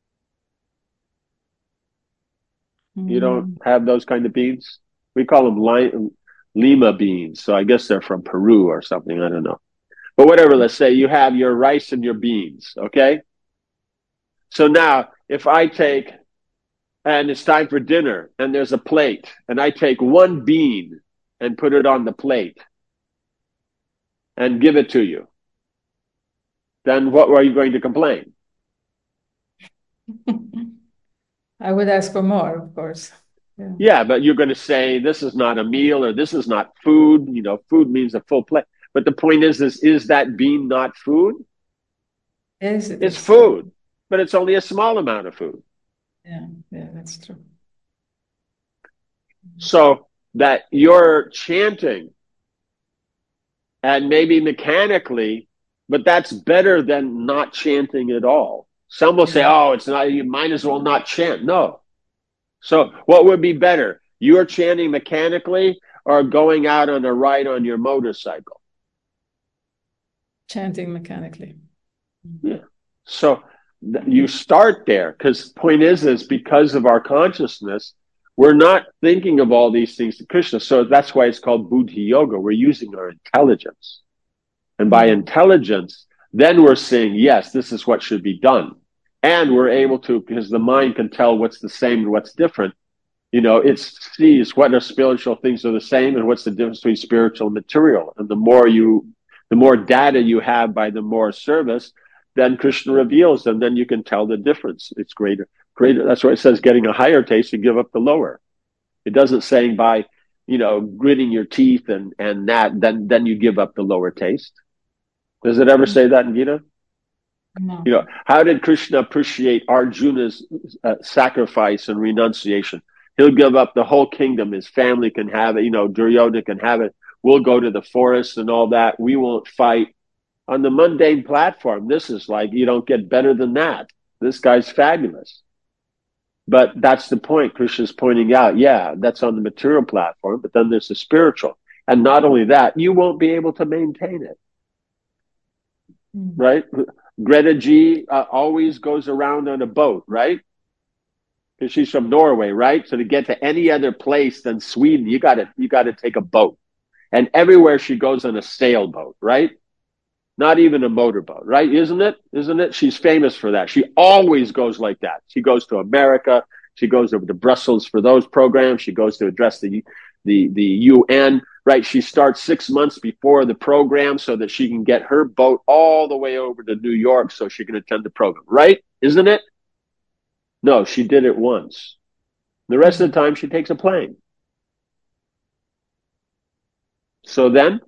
Mm. You don't have those kind of beans? We call them li- lima beans. So I guess they're from Peru or something. I don't know. But whatever, let's say you have your rice and your beans, okay? So now, if I take, and it's time for dinner, and there's a plate, and I take one bean and put it on the plate and give it to you, then what were you going to complain? I would ask for more, of course. Yeah. yeah, but you're going to say, this is not a meal, or this is not food. You know, food means a full plate. But the point is, is, is that bean not food? Yes, it it's is. food, but it's only a small amount of food. Yeah, yeah, that's true. So that you're chanting, and maybe mechanically, but that's better than not chanting at all. Some will say, oh, it's not, you might as well not chant. No. So what would be better? You're chanting mechanically or going out on a ride on your motorcycle? Chanting mechanically. Yeah. So th- you start there, because the point is, is because of our consciousness, we're not thinking of all these things to Krishna. So that's why it's called Buddhi Yoga. We're using our intelligence. And by intelligence, then we're saying, yes, this is what should be done. And we're able to, because the mind can tell what's the same and what's different. You know, it sees what are spiritual things are the same and what's the difference between spiritual and material. And the more you, the more data you have by the more service, then Krishna reveals them. Then you can tell the difference. It's greater, greater. That's why it says getting a higher taste, you give up the lower. It doesn't say by, you know, gritting your teeth and, and that, then, then you give up the lower taste. Does it ever say that in Gita? No. You know, how did Krishna appreciate Arjuna's uh, sacrifice and renunciation? He'll give up the whole kingdom. His family can have it. You know, Duryodhana can have it. We'll go to the forest and all that. We won't fight. On the mundane platform, this is like, you don't get better than that. This guy's fabulous. But that's the point. Krishna's pointing out, yeah, that's on the material platform, but then there's the spiritual. And not only that, you won't be able to maintain it. Mm. Right? Greta G uh, always goes around on a boat, right? Because she's from Norway, right? So to get to any other place than Sweden, you gotta, you gotta take a boat. And everywhere she goes on a sailboat, right? Not even a motorboat, right? Isn't it? Isn't it? She's famous for that. She always goes like that. She goes to America. She goes over to Brussels for those programs. She goes to address the, the, the U N, right? She starts six months before the program so that she can get her boat all the way over to New York so she can attend the program, right? Isn't it? No, she did it once. The rest of the time, she takes a plane. So then,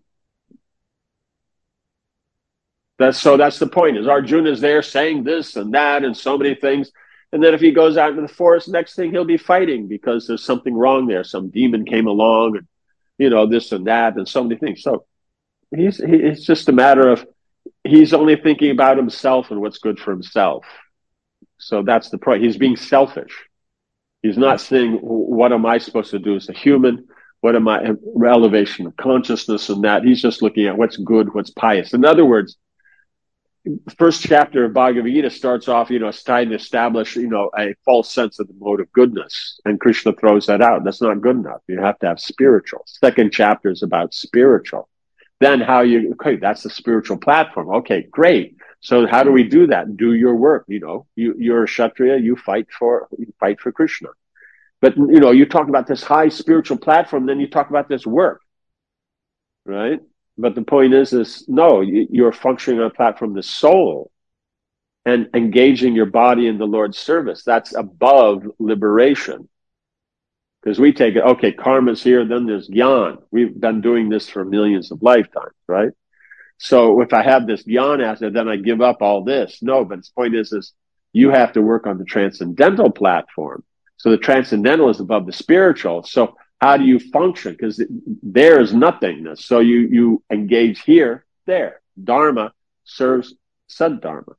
that's, so that's the point, is Arjuna's there saying this and that and so many things. And then if he goes out into the forest, next thing he'll be fighting because there's something wrong there. Some demon came along and, you know, this and that and so many things. So he's, he, it's just a matter of, he's only thinking about himself and what's good for himself. So that's the point. He's being selfish. He's not saying, what am I supposed to do as a human? What am I, elevation of consciousness and that? He's just looking at what's good, what's pious. In other words, the first chapter of Bhagavad Gita starts off, you know, trying to establish, you know, a false sense of the mode of goodness. And Krishna throws that out. That's not good enough. You have to have spiritual. Second chapter is about spiritual. Then how you, okay, that's the spiritual platform. Okay, great. So how do we do that? Do your work. You know, you, you're a Kshatriya, you fight for, you fight for Krishna. But, you know, you talk about this high spiritual platform, then you talk about this work, right? But the point is, is no, you're functioning on a platform, the soul, and engaging your body in the Lord's service. That's above liberation. Because we take it, okay, karma's here, then there's jnana. We've been doing this for millions of lifetimes, right? So if I have this jnana asset, then I give up all this. No, but the point is, is you have to work on the transcendental platform. So the transcendental is above the spiritual. So how do you function? Because there is nothingness. So you, you engage here, there. Dharma serves Saddharma.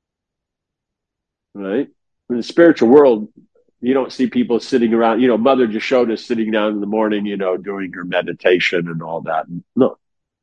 Right? In the spiritual world, you don't see people sitting around, you know, Mother Jashoda is sitting down in the morning, you know, doing her meditation and all that. No.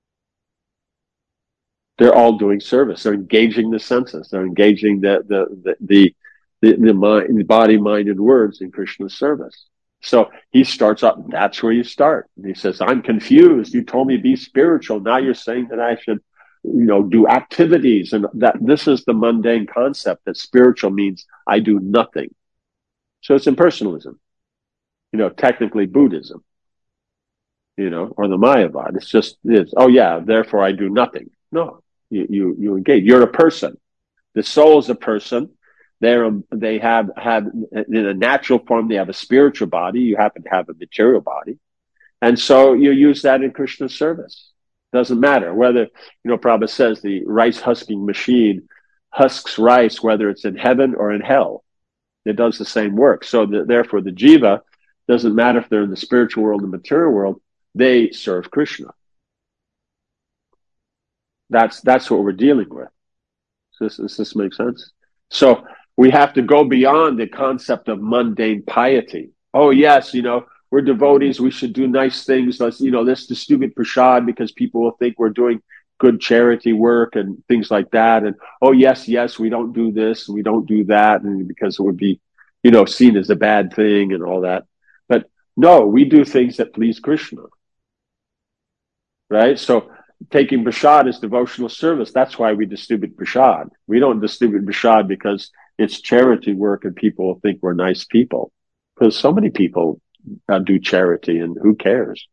They're all doing service. They're engaging the senses. They're engaging the, the, the, the, the, the, mind, the body, mind, and words in Krishna's service. So he starts up, that's where you start. And he says, I'm confused. You told me be spiritual. Now you're saying that I should, you know, do activities. And that this is the mundane concept that spiritual means I do nothing. So it's impersonalism, you know, technically Buddhism, you know, or the Mayavad. It's just, it's, oh yeah, therefore I do nothing. No, you, you, you engage. You're a person. The soul is a person. They're, they have, have, in a natural form, they have a spiritual body. You happen to have a material body. And so you use that in Krishna's service. Doesn't matter whether, you know, Prabhupada says the rice husking machine husks rice, whether it's in heaven or in hell. It does the same work. So the, therefore the jiva, doesn't matter if they're in the spiritual world or the material world, they serve Krishna. That's, that's what we're dealing with. Does this, does this make sense? So we have to go beyond the concept of mundane piety. Oh, yes, you know, we're devotees. We should do nice things. Let's, you know, let's distribute prasad because people will think we're doing good charity work and things like that. And, oh, yes, yes, we don't do this. We don't do that. And because it would be, you know, seen as a bad thing and all that. But no, we do things that please Krishna. Right? So taking prasad is devotional service. That's why we distribute prasad. We don't distribute prasad because it's charity work and people will think we're nice people. Because so many people uh, do charity, and who cares?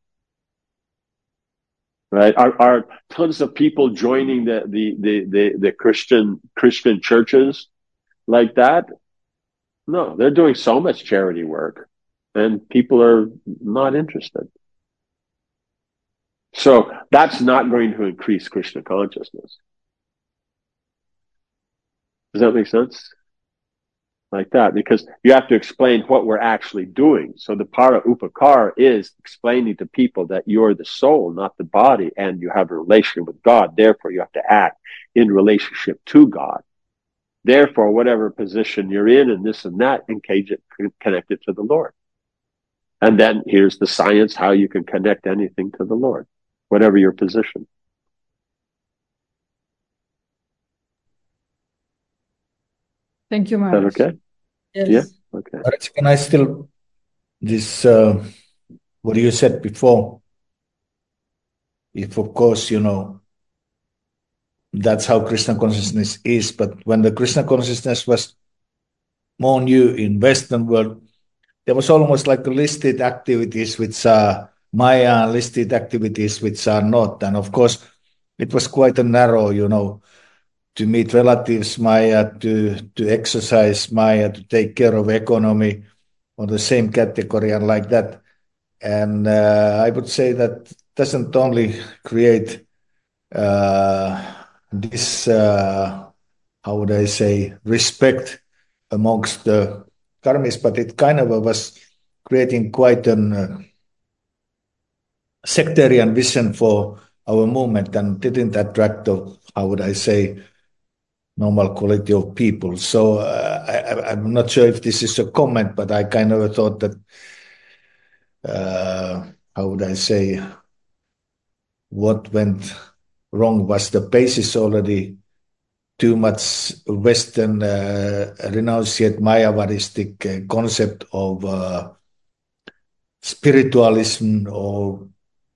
Right? Are, are tons of people joining the, the, the, the, the Christian, Christian churches like that? No, they're doing so much charity work and people are not interested. So that's not going to increase Krishna consciousness. Does that make sense? Like that, because you have to explain what we're actually doing. So the para upakara is explaining to people that you're the soul, not the body, and you have a relationship with God. Therefore, you have to act in relationship to God. Therefore, whatever position you're in and this and that, engage it, connect it to the Lord. And then here's the science, how you can connect anything to the Lord, whatever your position. Thank you, Maharaj. Is that okay? Yes. Yeah? Okay. Maharaj, can I still, this, uh, what you said before, if of course, you know, that's how Krishna consciousness is, but when the Krishna consciousness was more new in Western world, there was almost like listed activities which are Maya, listed activities which are not. And of course, it was quite a narrow, you know, to meet relatives Maya, to, to exercise Maya, to take care of economy on the same category and like that. And uh, I would say that doesn't only create uh, this, uh, how would I say, respect amongst the karmis, but it kind of was creating quite an uh, sectarian vision for our movement and didn't attract, the, how would I say, normal quality of people. So uh, I, I'm not sure if this is a comment, but I kind of thought that, uh, how would I say, what went wrong was the basis already too much Western uh, renunciate Mayavadistic uh, concept of uh, spiritualism, or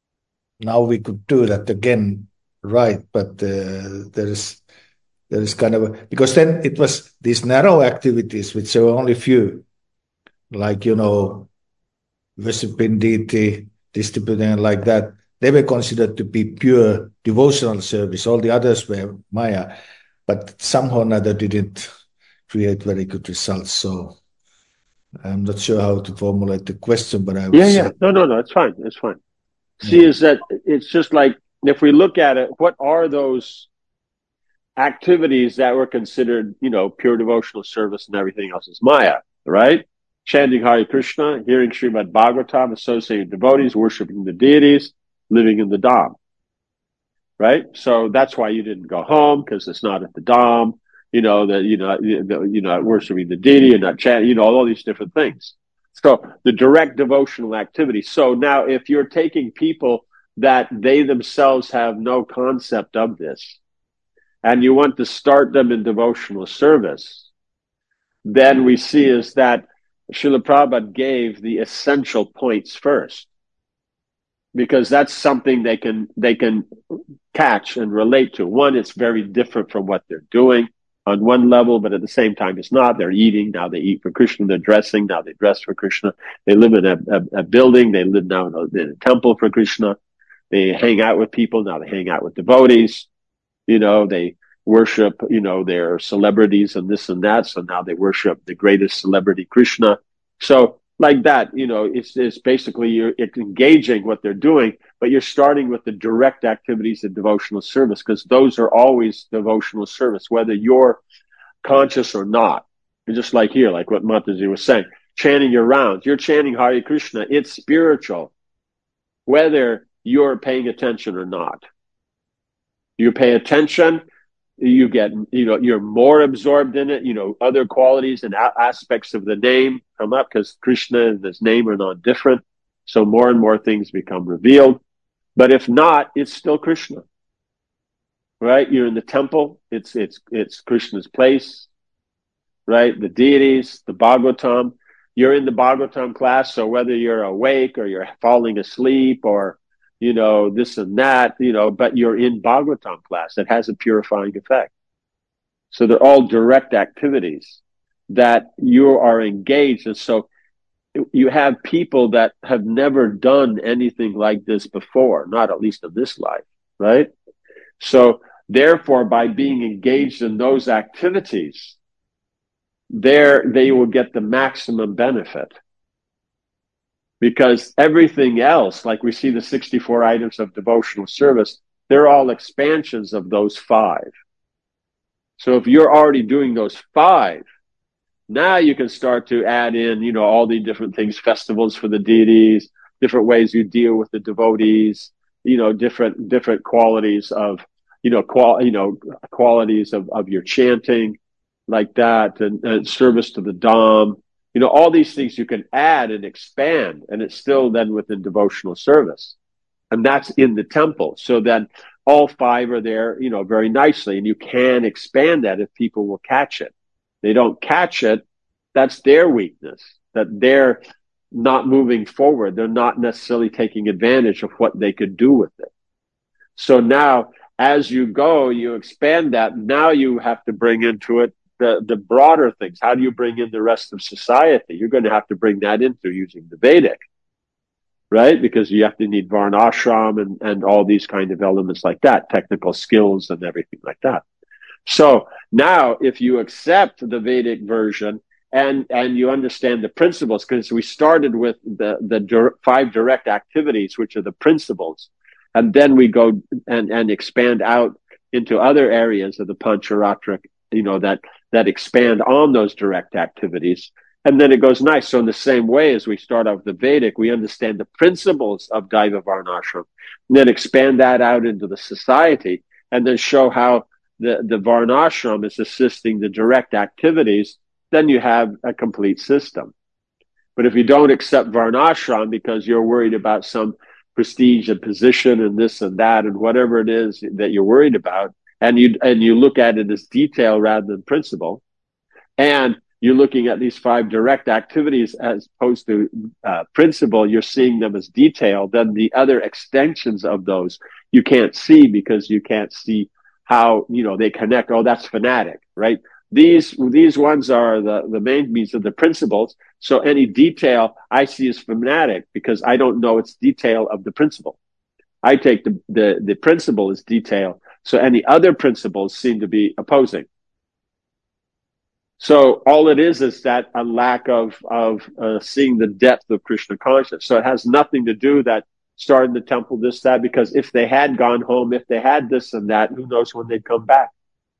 now we could do that again, right? But uh, there is there is kind of a, because then it was these narrow activities, which were only few, like, you know, worshiping deity, distributing like that. They were considered to be pure devotional service. All the others were Maya, but somehow or another didn't create very good results. So I'm not sure how to formulate the question, but I would Yeah, say... yeah. No, no, no. It's fine. It's fine. See, Yeah. is that it's just like, if we look at it, what are those activities that were considered, you know, pure devotional service and everything else is Maya, right? Chanting Hare Krishna, hearing Srimad Bhagavatam, associating devotees, worshiping the deities, living in the Dham, right? So that's why you didn't go home, because it's not at the Dham, you know, that, you know, you're not worshiping the deity, you're not chanting, you know, all these different things. So the direct devotional activity. So now if you're taking people that they themselves have no concept of this, and you want to start them in devotional service, then we see is that Srila Prabhupada gave the essential points first, because that's something they can they can catch and relate to. One, it's very different from what they're doing on one level, but at the same time it's not. They're eating, now they eat for Krishna. They're dressing, now they dress for Krishna. They live in a, a, a building, they live now in a, in a temple for Krishna. They hang out with people, now they hang out with devotees. You know, they worship, you know, their celebrities and this and that. So now they worship the greatest celebrity, Krishna. So like that, you know, it's, it's basically you're it's engaging what they're doing, but you're starting with the direct activities of devotional service, because those are always devotional service, whether you're conscious or not. And just like here, like what Mataji was saying, chanting your rounds, you're chanting Hare Krishna, it's spiritual, whether you're paying attention or not. You pay attention, you get, you know, you're more absorbed in it. You know, other qualities and a- aspects of the name come up because Krishna and his name are not different. So more and more things become revealed. But if not, it's still Krishna, right? You're in the temple. It's, it's, it's Krishna's place, right? The deities, the Bhagavatam. You're in the Bhagavatam class. So whether you're awake or you're falling asleep or, you know, this and that, you know, but you're in Bhagavatam class. It has a purifying effect. So they're all direct activities that you are engaged in. So you have people that have never done anything like this before, not at least in this life, right? So therefore, by being engaged in those activities, there they will get the maximum benefit. Because everything else, like we see the sixty-four items of devotional service, they're all expansions of those five. So if you're already doing those five, now you can start to add in, you know, all the different things, festivals for the deities, different ways you deal with the devotees, you know, different different qualities of, you know, qual, you know, qualities of, of your chanting, like that, and, and service to the Dham. You know, all these things you can add and expand, and it's still then within devotional service. And that's in the temple. So then all five are there, you know, very nicely, and you can expand that if people will catch it. They don't catch it, that's their weakness, that they're not moving forward. They're not necessarily taking advantage of what they could do with it. So now, as you go, you expand that. Now you have to bring into it the, the broader things. How do you bring in the rest of society? You're going to have to bring that into using the Vedic, right? Because you have to need Varnashram and, and all these kind of elements like that, technical skills and everything like that. So now if you accept the Vedic version and, and you understand the principles, because we started with the, the dir- five direct activities, which are the principles, and then we go and, and expand out into other areas of the Pancharatra, you know, that, that expand on those direct activities. And then it goes nice. So in the same way as we start off the Vedic, we understand the principles of Daiva Varnashram, and then expand that out into the society, and then show how the, the Varnashram is assisting the direct activities. Then you have a complete system. But if you don't accept Varnashram because you're worried about some prestige and position and this and that and whatever it is that you're worried about, and you and you look at it as detail rather than principle, and you're looking at these five direct activities as opposed to uh, principle, you're seeing them as detail, then the other extensions of those you can't see because you can't see how, you know, they connect. Oh, that's fanatic, right? These these ones are the, the main means of the principles. So any detail I see as fanatic because I don't know its detail of the principle. I take the, the, the principle as detail. So any other principles seem to be opposing. So all it is is that a lack of, of uh, seeing the depth of Krishna consciousness. So it has nothing to do that started the temple, this, that, because if they had gone home, if they had this and that, who knows when they'd come back.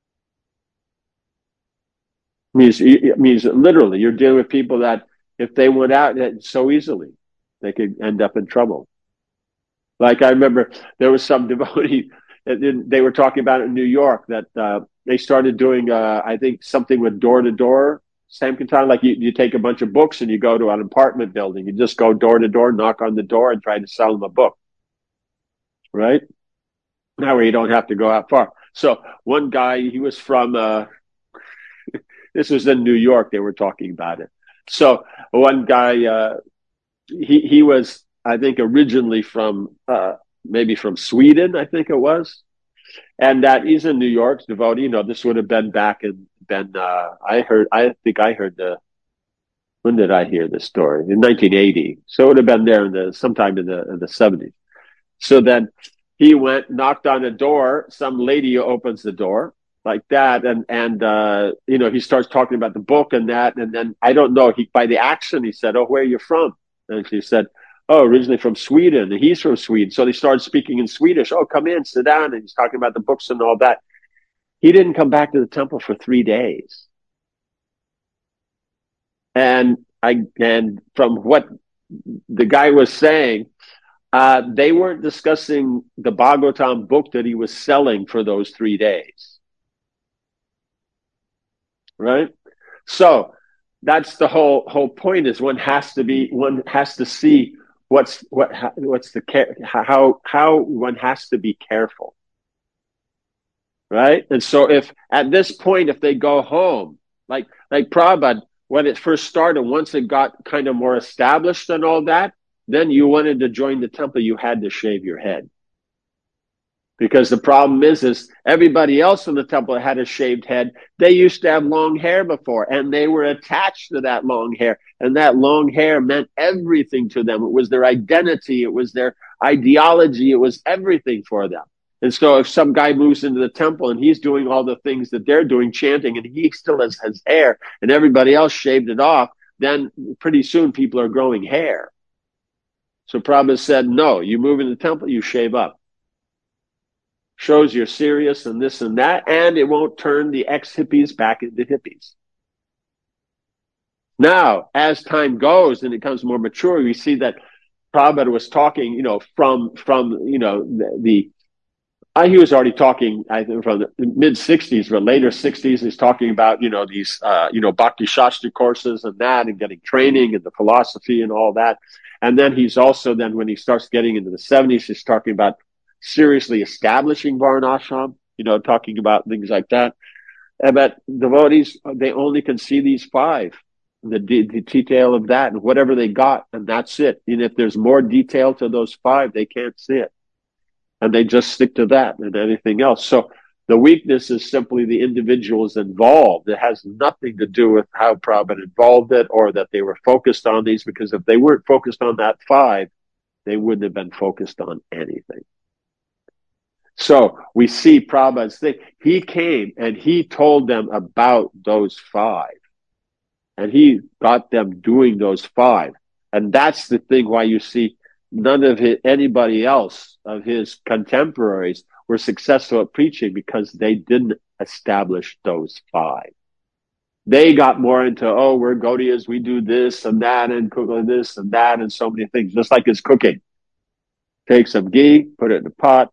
It means, it means literally you're dealing with people that if they went out so easily, they could end up in trouble. Like I remember there was some devotee, they were talking about it in New York, that uh, they started doing, uh, I think, something with door-to-door Sankirtan. Like you, you take a bunch of books and you go to an apartment building. You just go door-to-door, knock on the door, and try to sell them a book. Right? Now where you don't have to go out far. So one guy, he was from, uh, this was in New York, they were talking about it. So one guy, uh, he, he was, I think, originally from, uh, maybe from Sweden, I think it was. And that he's in New York, devotee. You know, this would have been back in, been, uh, I heard, I think I heard the, when did I hear this story? In nineteen eighty. So it would have been there in the, sometime in the, in the seventies. So then he went, knocked on a door. Some lady opens the door like that. And, and, uh, you know, he starts talking about the book and that. And then I don't know, he, by the accent, he said, "Oh, where are you from?" And she said, "Oh, originally from Sweden." And he's from Sweden. So they started speaking in Swedish. "Oh, come in, sit down." And he's talking about the books and all that. He didn't come back to the temple for three days. And I, and from what the guy was saying, uh, they weren't discussing the Bhagavatam book that he was selling for those three days. right? So that's the whole whole point. Is one has to be one has to see what's what what's the care how how one has to be careful, right? And so if at this point, if they go home, like like Prabhupada, when it first started, once it got kind of more established and all that, then you wanted to join the temple, you had to shave your head. Because the problem is, is everybody else in the temple had a shaved head. They used to have long hair before, and they were attached to that long hair. And that long hair meant everything to them. It was their identity. It was their ideology. It was everything for them. And so if some guy moves into the temple and he's doing all the things that they're doing, chanting, and he still has his hair, and everybody else shaved it off, then pretty soon people are growing hair. So Prabhupada said, no, you move in the temple, you shave up. Shows you're serious and this and that, and it won't turn the ex-hippies back into hippies. Now, as time goes and it becomes more mature, we see that Prabhupada was talking, you know, from, from you know, the, the uh, he was already talking, I think, from the mid-sixties, but later sixties, he's talking about, you know, these, uh, you know, Bhakti Shastri courses and that, and getting training and the philosophy and all that. And then he's also, then when he starts getting into the seventies, he's talking about seriously establishing Varnashram, you know, talking about things like that. And but devotees, they only can see these five, the, the detail of that and whatever they got, and that's it. And if there's more detail to those five, they can't see it. And they just stick to that and anything else. So the weakness is simply the individuals involved. It has nothing to do with how Prabhupada involved it or that they were focused on these, because if they weren't focused on that five, they wouldn't have been focused on anything. So we see Prabhupada's thing. He came and he told them about those five. And he got them doing those five. And that's the thing why you see none of his, anybody else of his contemporaries were successful at preaching, because they didn't establish those five. They got more into, oh, we're Gaudiyas, we do this and that and cook this and that and so many things, just like his cooking. Take some ghee, put it in a pot,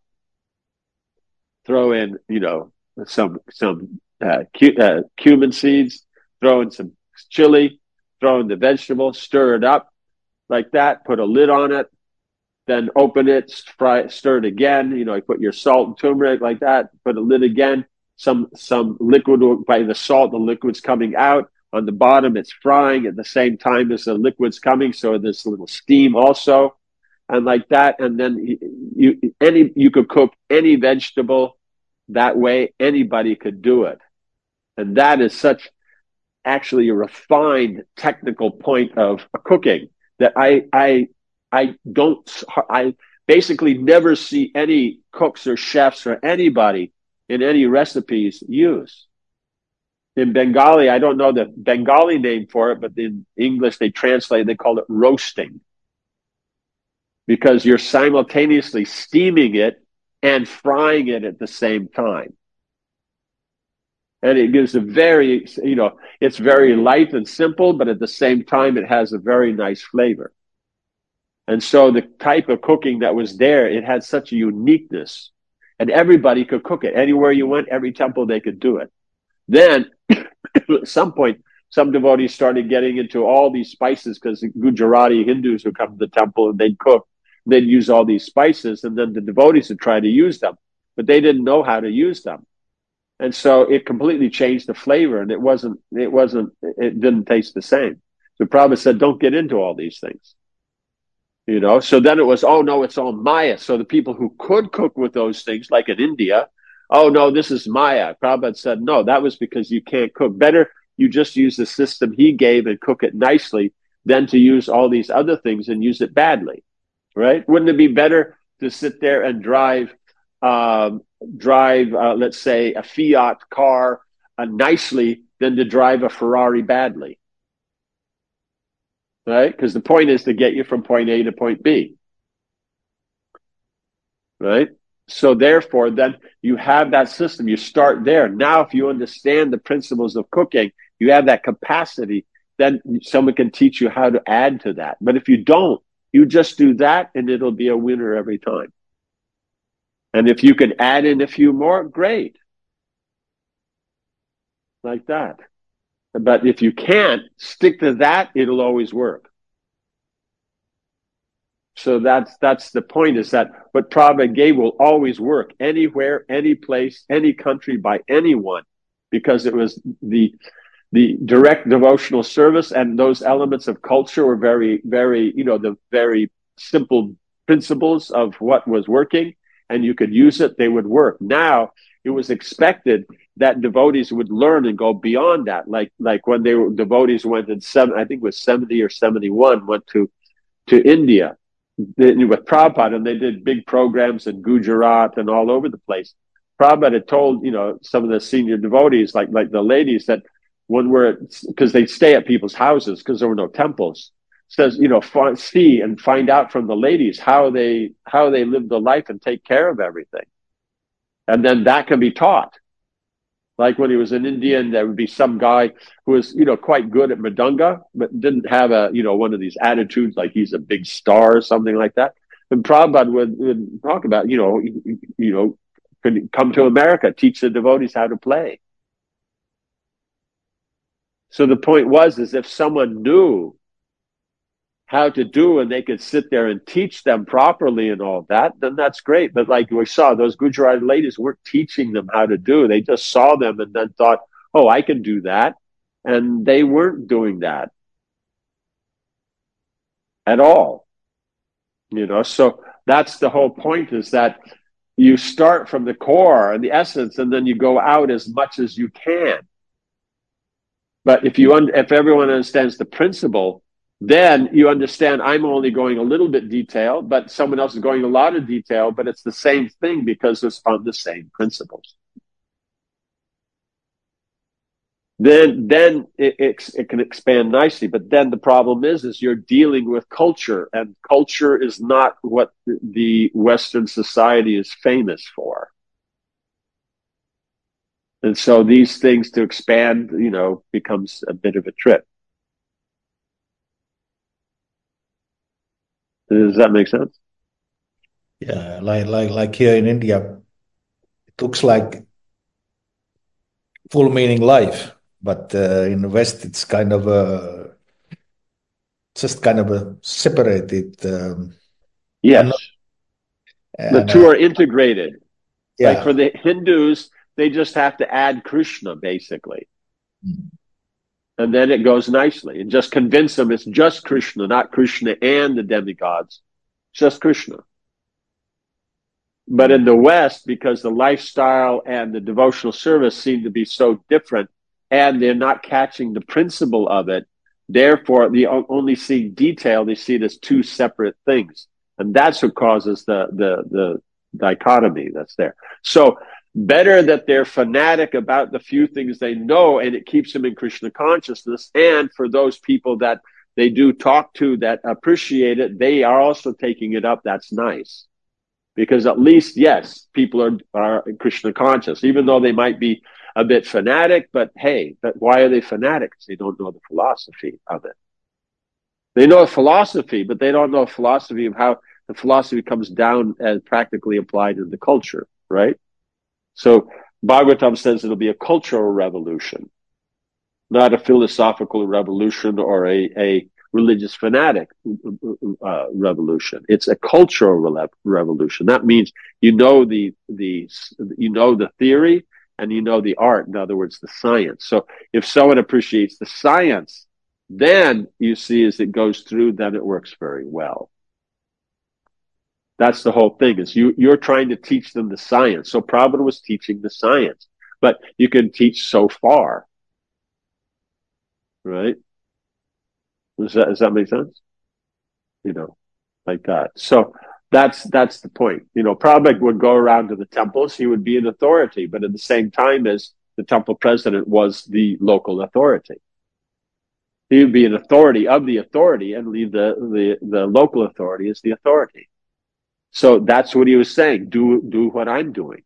throw in, you know, some some uh, cu- uh, cumin seeds, throw in some chili, throw in the vegetable, stir it up like that, put a lid on it, then open it, fry, stir it again. You know, you put your salt and turmeric like that, put a lid again. Some some liquid, by the salt, the liquid's coming out. On the bottom, it's frying at the same time as the liquid's coming, so there's a little steam also. And like that, and then you, you any you could cook any vegetable that way. Anybody could do it, and that is such actually a refined technical point of cooking that I I I don't I basically never see any cooks or chefs or anybody in any recipes use. In Bengali, I don't know the Bengali name for it, but in English they translate, they call it roasting. Because you're simultaneously steaming it and frying it at the same time. And it gives a very, you know, it's very light and simple, but at the same time, it has a very nice flavor. And so the type of cooking that was there, it had such a uniqueness. And everybody could cook it. Anywhere you went, every temple, they could do it. Then, at some point, some devotees started getting into all these spices, because the Gujarati Hindus would come to the temple and they'd cook. They'd use all these spices, and then the devotees would try to use them, but they didn't know how to use them. And so it completely changed the flavor, and it wasn't, it wasn't, it didn't taste the same. So Prabhupada said, don't get into all these things. You know, so then it was, oh no, it's all Maya. So the people who could cook with those things, like in India, oh no, this is Maya. Prabhupada said, no, that was because you can't cook. Better you just use the system he gave and cook it nicely than to use all these other things and use it badly. Right? Wouldn't it be better to sit there and drive, um, drive, uh, let's say, a Fiat car uh, nicely than to drive a Ferrari badly? Right? Because the point is to get you from point A to point B. Right? So therefore, then you have that system. You start there. Now, if you understand the principles of cooking, you have that capacity, then someone can teach you how to add to that. But if you don't, you just do that and it'll be a winner every time. And if you can add in a few more, great. Like that. But if you can't, stick to that, it'll always work. So that's that's the point, is that what Prabhupada gave will always work anywhere, any place, any country, by anyone, because it was the the direct devotional service, and those elements of culture were very, very, you know, the very simple principles of what was working, and you could use it, they would work. Now it was expected that devotees would learn and go beyond that. Like like when they were devotees went in seven, I think it was seventy or seventy-one, went to to India with Prabhupada, and they did big programs in Gujarat and all over the place. Prabhupada had told, you know, some of the senior devotees, like like the ladies, that when we're, because they'd stay at people's houses because there were no temples, says, you know, find, see and find out from the ladies how they how they live the life and take care of everything, and then that can be taught. Like when he was in India, and there would be some guy who was, you know, quite good at Mridanga, but didn't have a, you know, one of these attitudes like he's a big star or something like that. And Prabhupada would, would talk about, you know, you, you know, could come to America, teach the devotees how to play. So the point was, is if someone knew how to do and they could sit there and teach them properly and all that, then that's great. But like we saw, those Gujarati ladies weren't teaching them how to do. They just saw them and then thought, oh, I can do that. And they weren't doing that at all. You know, so that's the whole point, is that you start from the core and the essence, and then you go out as much as you can. But if you un- if everyone understands the principle, then you understand I'm only going a little bit detailed, but someone else is going a lot of detail, but it's the same thing because it's on the same principles. Then then it, it, it can expand nicely. But then the problem is, is you're dealing with culture, and culture is not what the Western society is famous for. And so these things to expand, you know, becomes a bit of a trip. Does that make sense? Yeah, like like like here in India, it looks like full meaning life, but uh, in the West, it's kind of a just kind of a separated. Um, yes, and, the two uh, are integrated. Yeah. Like for the Hindus, they just have to add Krishna, basically. Mm. And then it goes nicely. And just convince them it's just Krishna, not Krishna and the demigods. Just Krishna. But in the West, because the lifestyle and the devotional service seem to be so different, and they're not catching the principle of it, therefore they only see detail, they see it as two separate things. And that's what causes the, the, the dichotomy that's there. So better that they're fanatic about the few things they know, and it keeps them in Krishna consciousness. And for those people that they do talk to that appreciate it, they are also taking it up. That's nice. Because at least, yes, people are, are Krishna conscious, even though they might be a bit fanatic. But hey, but why are they fanatics? They don't know the philosophy of it. They know a philosophy, but they don't know a philosophy of how the philosophy comes down and practically applied in the culture, right? So Bhagavatam says it'll be a cultural revolution, not a philosophical revolution or a, a religious fanatic uh, revolution. It's a cultural re- revolution. That means you know the the you know the theory and you know the art. In other words, the science. So if someone appreciates the science, then you see as it goes through, then it works very well. That's the whole thing, is you, you're trying to teach them the science. So Prabhupada was teaching the science, but you can teach so far, right? Does that, does that make sense? You know, like that. So that's, that's the point. You know, Prabhupada would go around to the temples. He would be an authority, but at the same time as the temple president was the local authority. He would be an authority of the authority and leave the, the, the local authority as the authority. So that's what he was saying. Do, do what I'm doing.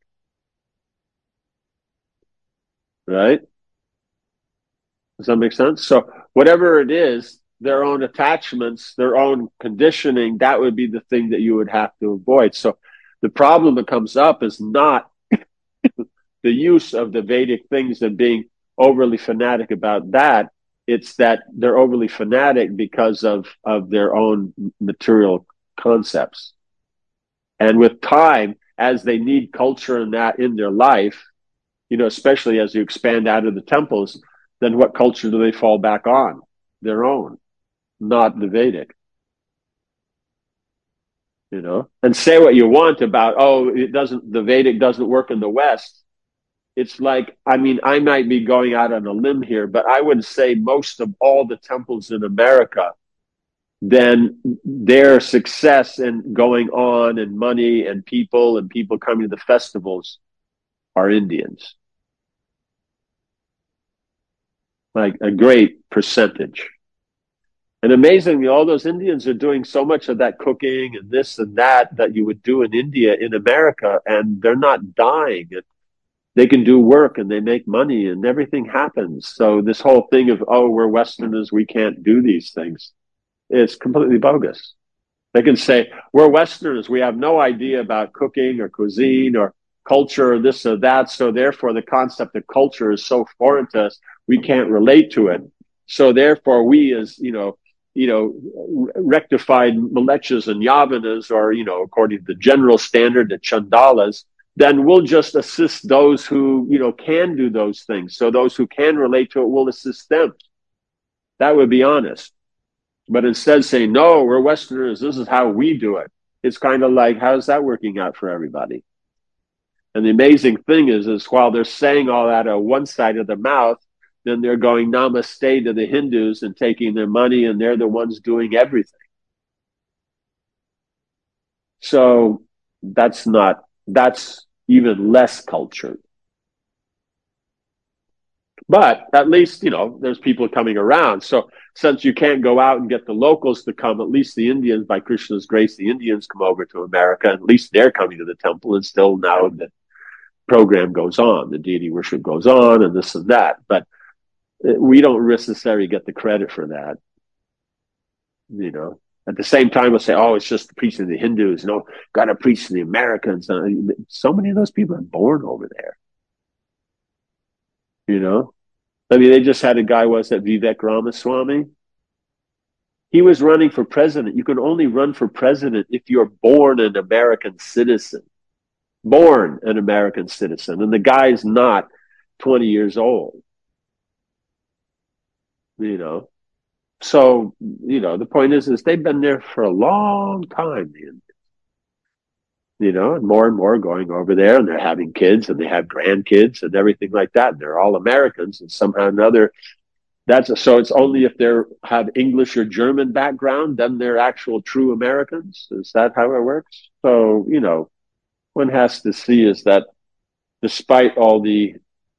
Right? Does that make sense? So whatever it is, their own attachments, their own conditioning, that would be the thing that you would have to avoid. So the problem that comes up is not the use of the Vedic things and being overly fanatic about that. It's that they're overly fanatic because of, of their own material concepts. And with time, as they need culture and that in their life, you know, especially as you expand out of the temples, then what culture do they fall back on? Their own, not the Vedic. You know, and say what you want about, oh, it doesn't, the Vedic doesn't work in the West. It's like, I mean, I might be going out on a limb here, but I would say most of all the temples in America, then their success and going on and money and people and people coming to the festivals are Indians. Like a great percentage. And amazingly, all those Indians are doing so much of that cooking and this and that that you would do in India, in America, and they're not dying. They can do work and they make money and everything happens. So this whole thing of, oh, we're Westerners, we can't do these things, it's completely bogus. They can say, we're Westerners, we have no idea about cooking or cuisine or culture or this or that, so therefore the concept of culture is so foreign to us, we can't relate to it. So therefore we as, you know, you know, rectified Malechas and Yavanas, or, you know, according to the general standard, the Chandalas, then we'll just assist those who, you know, can do those things. So those who can relate to it, will assist them. That would be honest. But instead saying, no, we're Westerners, this is how we do it. It's kind of like, how's that working out for everybody? And the amazing thing is, is while they're saying all that on one side of their mouth, then they're going namaste to the Hindus and taking their money, and they're the ones doing everything. So that's not, that's even less cultured. But at least, you know, there's people coming around. So since you can't go out and get the locals to come, at least the Indians, by Krishna's grace, the Indians come over to America. At least they're coming to the temple, and still now the program goes on. The deity worship goes on and this and that. But we don't necessarily get the credit for that. You know, at the same time, we'll say, oh, it's just preaching to the Hindus. You know, got to preach to the Americans. So many of those people are born over there. You know, I mean, they just had a guy, was that Vivek Ramaswamy? He was running for president. You can only run for president if you're born an American citizen. Born an American citizen. And the guy's not twenty years old. You know, so, you know, the point is, is they've been there for a long time, the Indians. You know, and more and more going over there, and they're having kids, and they have grandkids and everything like that. And they're all Americans, and somehow or another, that's a, so it's only if they have English or German background, then they're actual true Americans. Is that how it works? So, you know, one has to see is that despite all the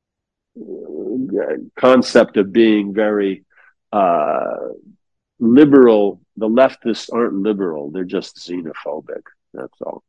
concept of being very uh, liberal, the leftists aren't liberal. They're just xenophobic. That's all.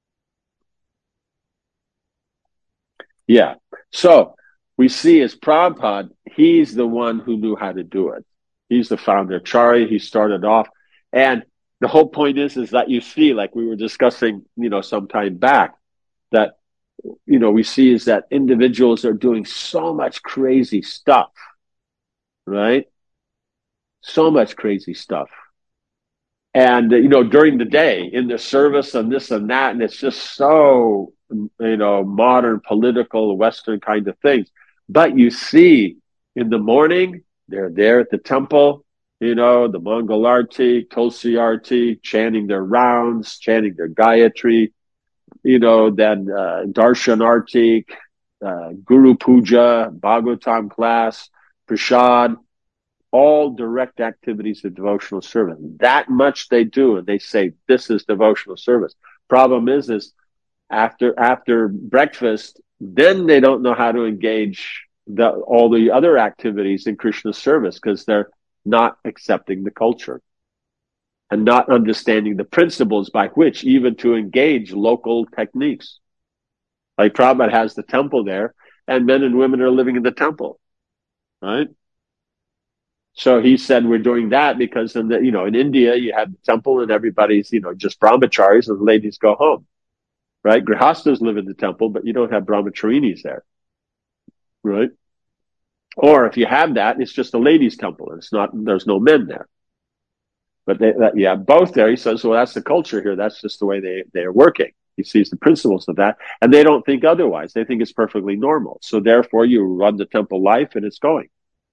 Yeah. So we see as Prabhupada, he's the one who knew how to do it. He's the founder of Charya. He started off. And the whole point is, is that you see, like we were discussing, you know, some time back, that, you know, we see is that individuals are doing so much crazy stuff, right? So much crazy stuff. And, you know, during the day in their service and this and that, and it's just so, you know, modern, political, Western kind of things. But you see in the morning, they're there at the temple, you know, the Mangal Arti, Tulsi Arti, chanting their rounds, chanting their Gayatri, you know, then uh, Darshan Arti, uh, Guru Puja, Bhagavatam class, Prasad, all direct activities of devotional service. That much they do, and they say, this is devotional service. Problem is, is after after breakfast, then they don't know how to engage the, all the other activities in Krishna's service, because they're not accepting the culture and not understanding the principles by which even to engage local techniques. Like Prabhupada has the temple there, and men and women are living in the temple, right? So he said, we're doing that because in the, you know, in India, you have the temple and everybody's, you know, just brahmacharis, and the ladies go home, right? Grihastas live in the temple, but you don't have brahmacharinis there, right? Or if you have that, it's just a ladies' temple. It's not, there's no men there. But they, that, yeah, both there. He says, well, that's the culture here. That's just the way they, they're working. He sees the principles of that, and they don't think otherwise. They think it's perfectly normal. So therefore, you run the temple life, and it's going.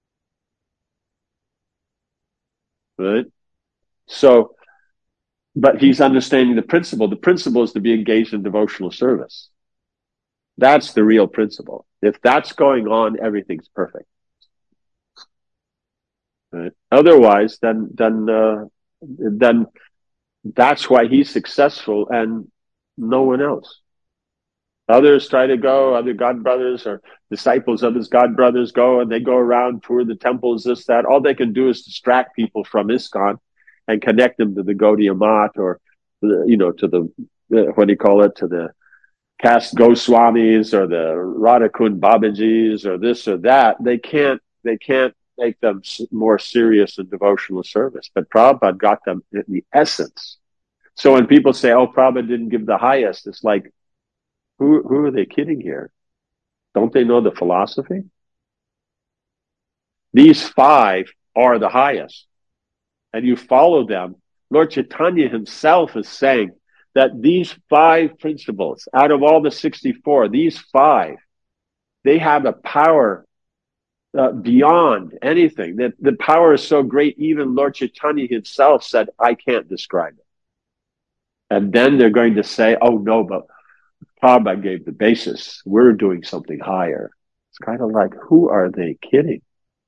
Right? So, but he's understanding the principle. The principle is to be engaged in devotional service. That's the real principle. If that's going on, everything's perfect. Right? Otherwise, then, then, uh, then that's why he's successful and no one else. Others try to go, other God brothers or disciples of his God brothers go, and they go around, tour the temples, this, that. All they can do is distract people from ISKCON and connect them to the Gaudiya Math or, you know, to the, what do you call it, to the Caste Goswamis or the Radhakund Babajis or this or that. They can't, they can't make them more serious in devotional service. But Prabhupada got them in the essence. So when people say, oh, Prabhupada didn't give the highest, it's like, who, who are they kidding here? Don't they know the philosophy? These five are the highest. And you follow them. Lord Chaitanya himself is saying that these five principles, out of all the sixty-four, these five, they have a power uh, beyond anything. That the power is so great, even Lord Chaitanya himself said, I can't describe it. And then they're going to say, oh no, but Prabhupada gave the basis. We're doing something higher. It's kind of like, who are they kidding?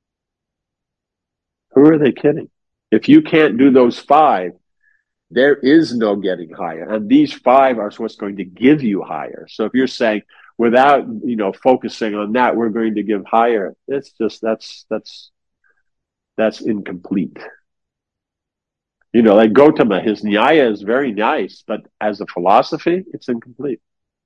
Who are they kidding? If you can't do those five, there is no getting higher. And these five are what's going to give you higher. So if you're saying, without, you know, focusing on that, we're going to give higher, it's just, that's, that's, that's incomplete. You know, like Gautama, his Nyaya is very nice, but as a philosophy, it's incomplete.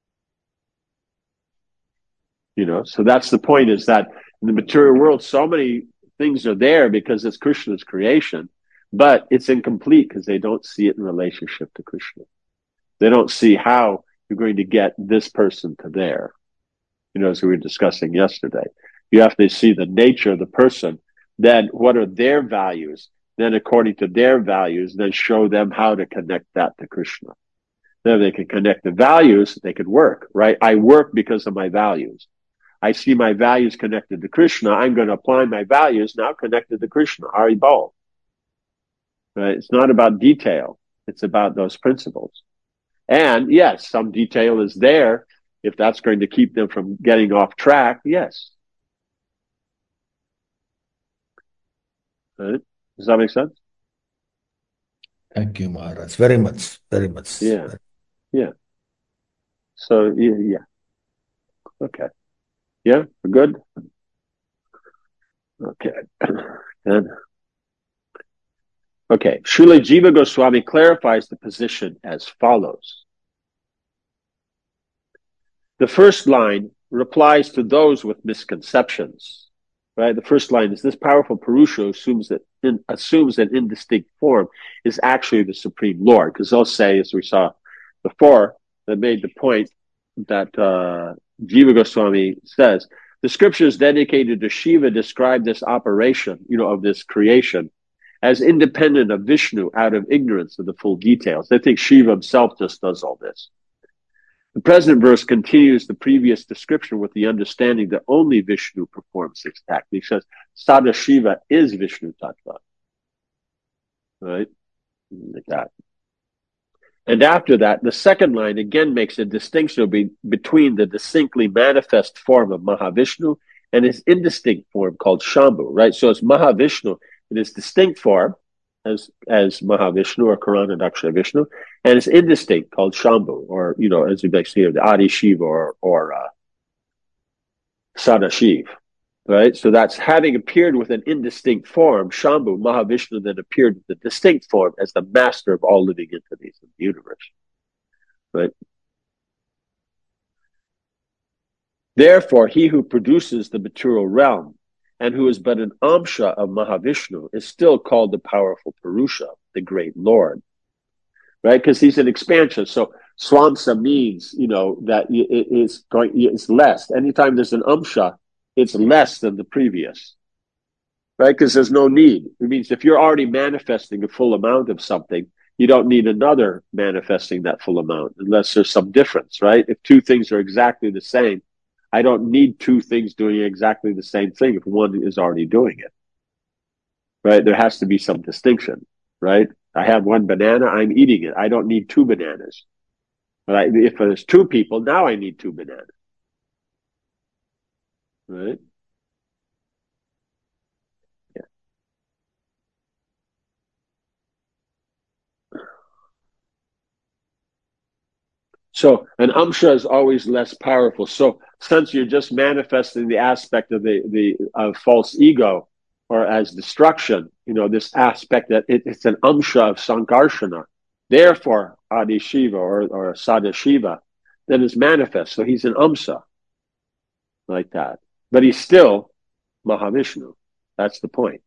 You know, so that's the point, is that in the material world, so many things are there because it's Krishna's creation, but it's incomplete because they don't see it in relationship to Krishna. They don't see how you're going to get this person to there. You know, as we were discussing yesterday, you have to see the nature of the person, then what are their values, then according to their values, then show them how to connect that to Krishna. Then they can connect the values, they could work, right? I work because of my values. I see my values connected to Krishna. I'm going to apply my values now connected to Krishna. Haribol. Right? It's not about detail. It's about those principles. And yes, some detail is there. If that's going to keep them from getting off track, yes. Right? Does that make sense? Thank you, Maharaj. Very much. Very much. Yeah. Yeah. So, yeah. yeah. Okay. Yeah, we're good? Okay. Then, okay. Srila Jiva Goswami clarifies the position as follows. The first line replies to those with misconceptions. Right? The first line is, this powerful Purusha assumes that in, assumes an indistinct form is actually the Supreme Lord. Because they'll say, as we saw before, they made the point that uh, Jiva Goswami says, the scriptures dedicated to Shiva describe this operation, you know, of this creation as independent of Vishnu out of ignorance of the full details. They think Shiva himself just does all this. The present verse continues the previous description with the understanding that only Vishnu performs this technique. It says, Sada Shiva is Vishnu Tattva. Right? Like that. And after that, the second line again makes a distinction be, between the distinctly manifest form of Mahavishnu and his indistinct form called Shambhu, right? So it's Mahavishnu in his distinct form as as Mahavishnu or Karanadakshana Vishnu, and it's indistinct called Shambhu, or, you know, as you may see, the Adi Shiva or, or uh, Sadashiv. Right? So that's having appeared with an indistinct form, Shambhu, Mahavishnu then appeared with a distinct form as the master of all living entities in the universe. Right? Therefore, he who produces the material realm and who is but an amsha of Mahavishnu is still called the powerful Purusha, the great Lord. Right? Because he's an expansion. So Swamsa means, you know, that it is going, it's less. Anytime there's an amsha, it's less than the previous, right? Because there's no need. It means if you're already manifesting a full amount of something, you don't need another manifesting that full amount unless there's some difference, right? If two things are exactly the same, I don't need two things doing exactly the same thing if one is already doing it, right? There has to be some distinction, right? I have one banana, I'm eating it. I don't need two bananas. But I, if there's two people, now I need two bananas, right? Yeah. So an amsha is always less powerful. So since you're just manifesting the aspect of the the of false ego, or as destruction, you know, this aspect that it, it's an amsha of sankarshana. Therefore, Adi Shiva or or Sada Shiva, then is manifest. So he's an amsa like that, but he's still Mahavishnu. That's the point.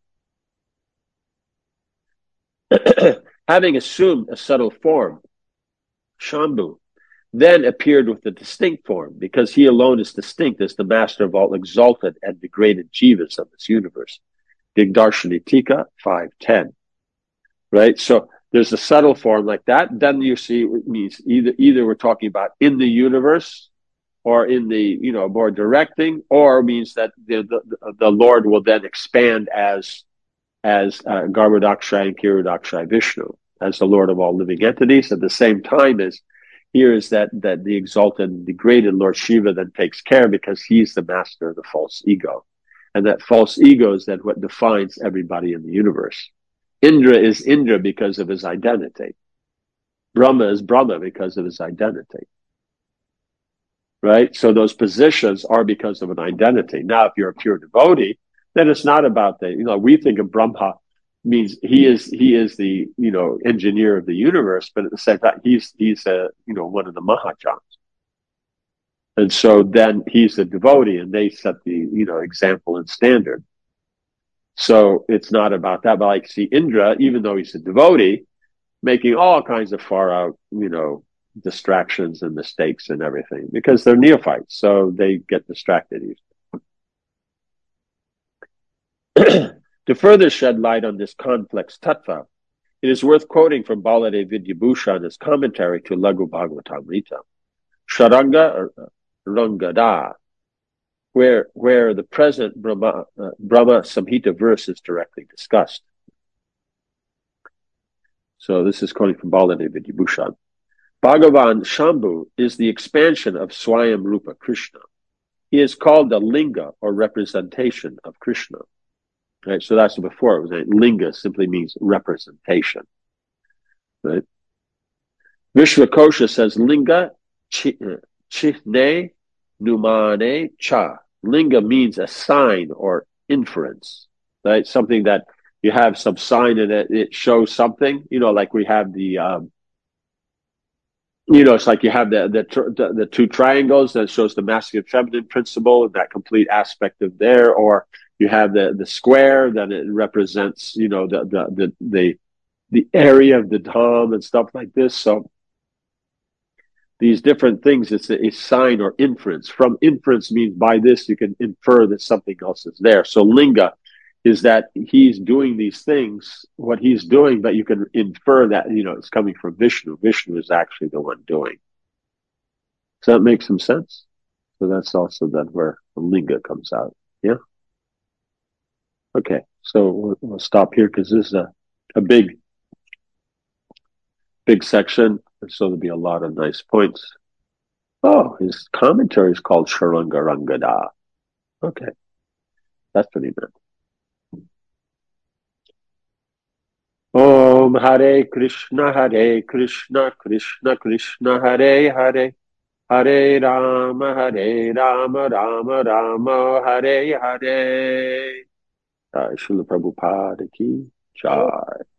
Having assumed a subtle form, Shambhu then appeared with a distinct form, because he alone is distinct as the master of all exalted and degraded jivas of this universe. Digdarshani Tika five ten. Right? So there's a subtle form like that. Then you see it means either either we're talking about in the universe, or in the, you know, more directing, or means that the the, the Lord will then expand as as uh, Garbhodakshay and Kirudakshay Vishnu, as the Lord of all living entities. At the same time as here is that that the exalted and degraded Lord Shiva then takes care, because he's the master of the false ego. And that false ego is that what defines everybody in the universe. Indra is Indra because of his identity. Brahma is Brahma because of his identity. Right? So those positions are because of an identity. Now, if you're a pure devotee, then it's not about the, you know, we think of Brahma means he is, he is the, you know, engineer of the universe, but at the same time, he's, he's a, you know, one of the Mahajans. And so then he's a devotee and they set the, you know, example and standard. So it's not about that. But like, see, Indra, even though he's a devotee, making all kinds of far out, you know, distractions and mistakes and everything, because they're neophytes. So they get distracted easily. To further shed light on this complex tattva, it is worth quoting from Baladev Vidyabhushan commentary to Laghu Bhagavatamrita. Sharanga Rangada, where where the present Brahma, uh, Brahma Samhita verse is directly discussed. So this is quoting from Baladev Vidyabhushan. Bhagavan Shambhu is the expansion of Swayam Rupa Krishna. He is called the linga, or representation of Krishna. Right, so that's before it was a linga simply means representation. Right? Vishvakosha says linga chihne numane cha. Linga means a sign or inference. Right? Something that you have some sign in it, it shows something. You know, like we have the um, you know, it's like you have the, the the the two triangles that shows the masculine feminine principle and that complete aspect of there, or you have the the square that it represents, you know, the the the the, the area of the Dham and stuff like this. So these different things, it's a, a sign or inference. From inference means by this you can infer that something else is there. So linga is that he's doing these things, what he's doing, but you can infer that, you know, it's coming from Vishnu. Vishnu is actually the one doing. Does that make some sense? So that's also then where the linga comes out. Yeah? Okay, so we'll, we'll stop here because this is a, a big, big section, and so there'll be a lot of nice points. Oh, his commentary is called Sharanga Rangada. Okay, that's what he meant. Om Hare Krishna Hare Krishna Krishna Krishna Hare Hare Hare Rama Hare Rama Rama Rama Hare Hare. Jai Srila Prabhupada ki Jai.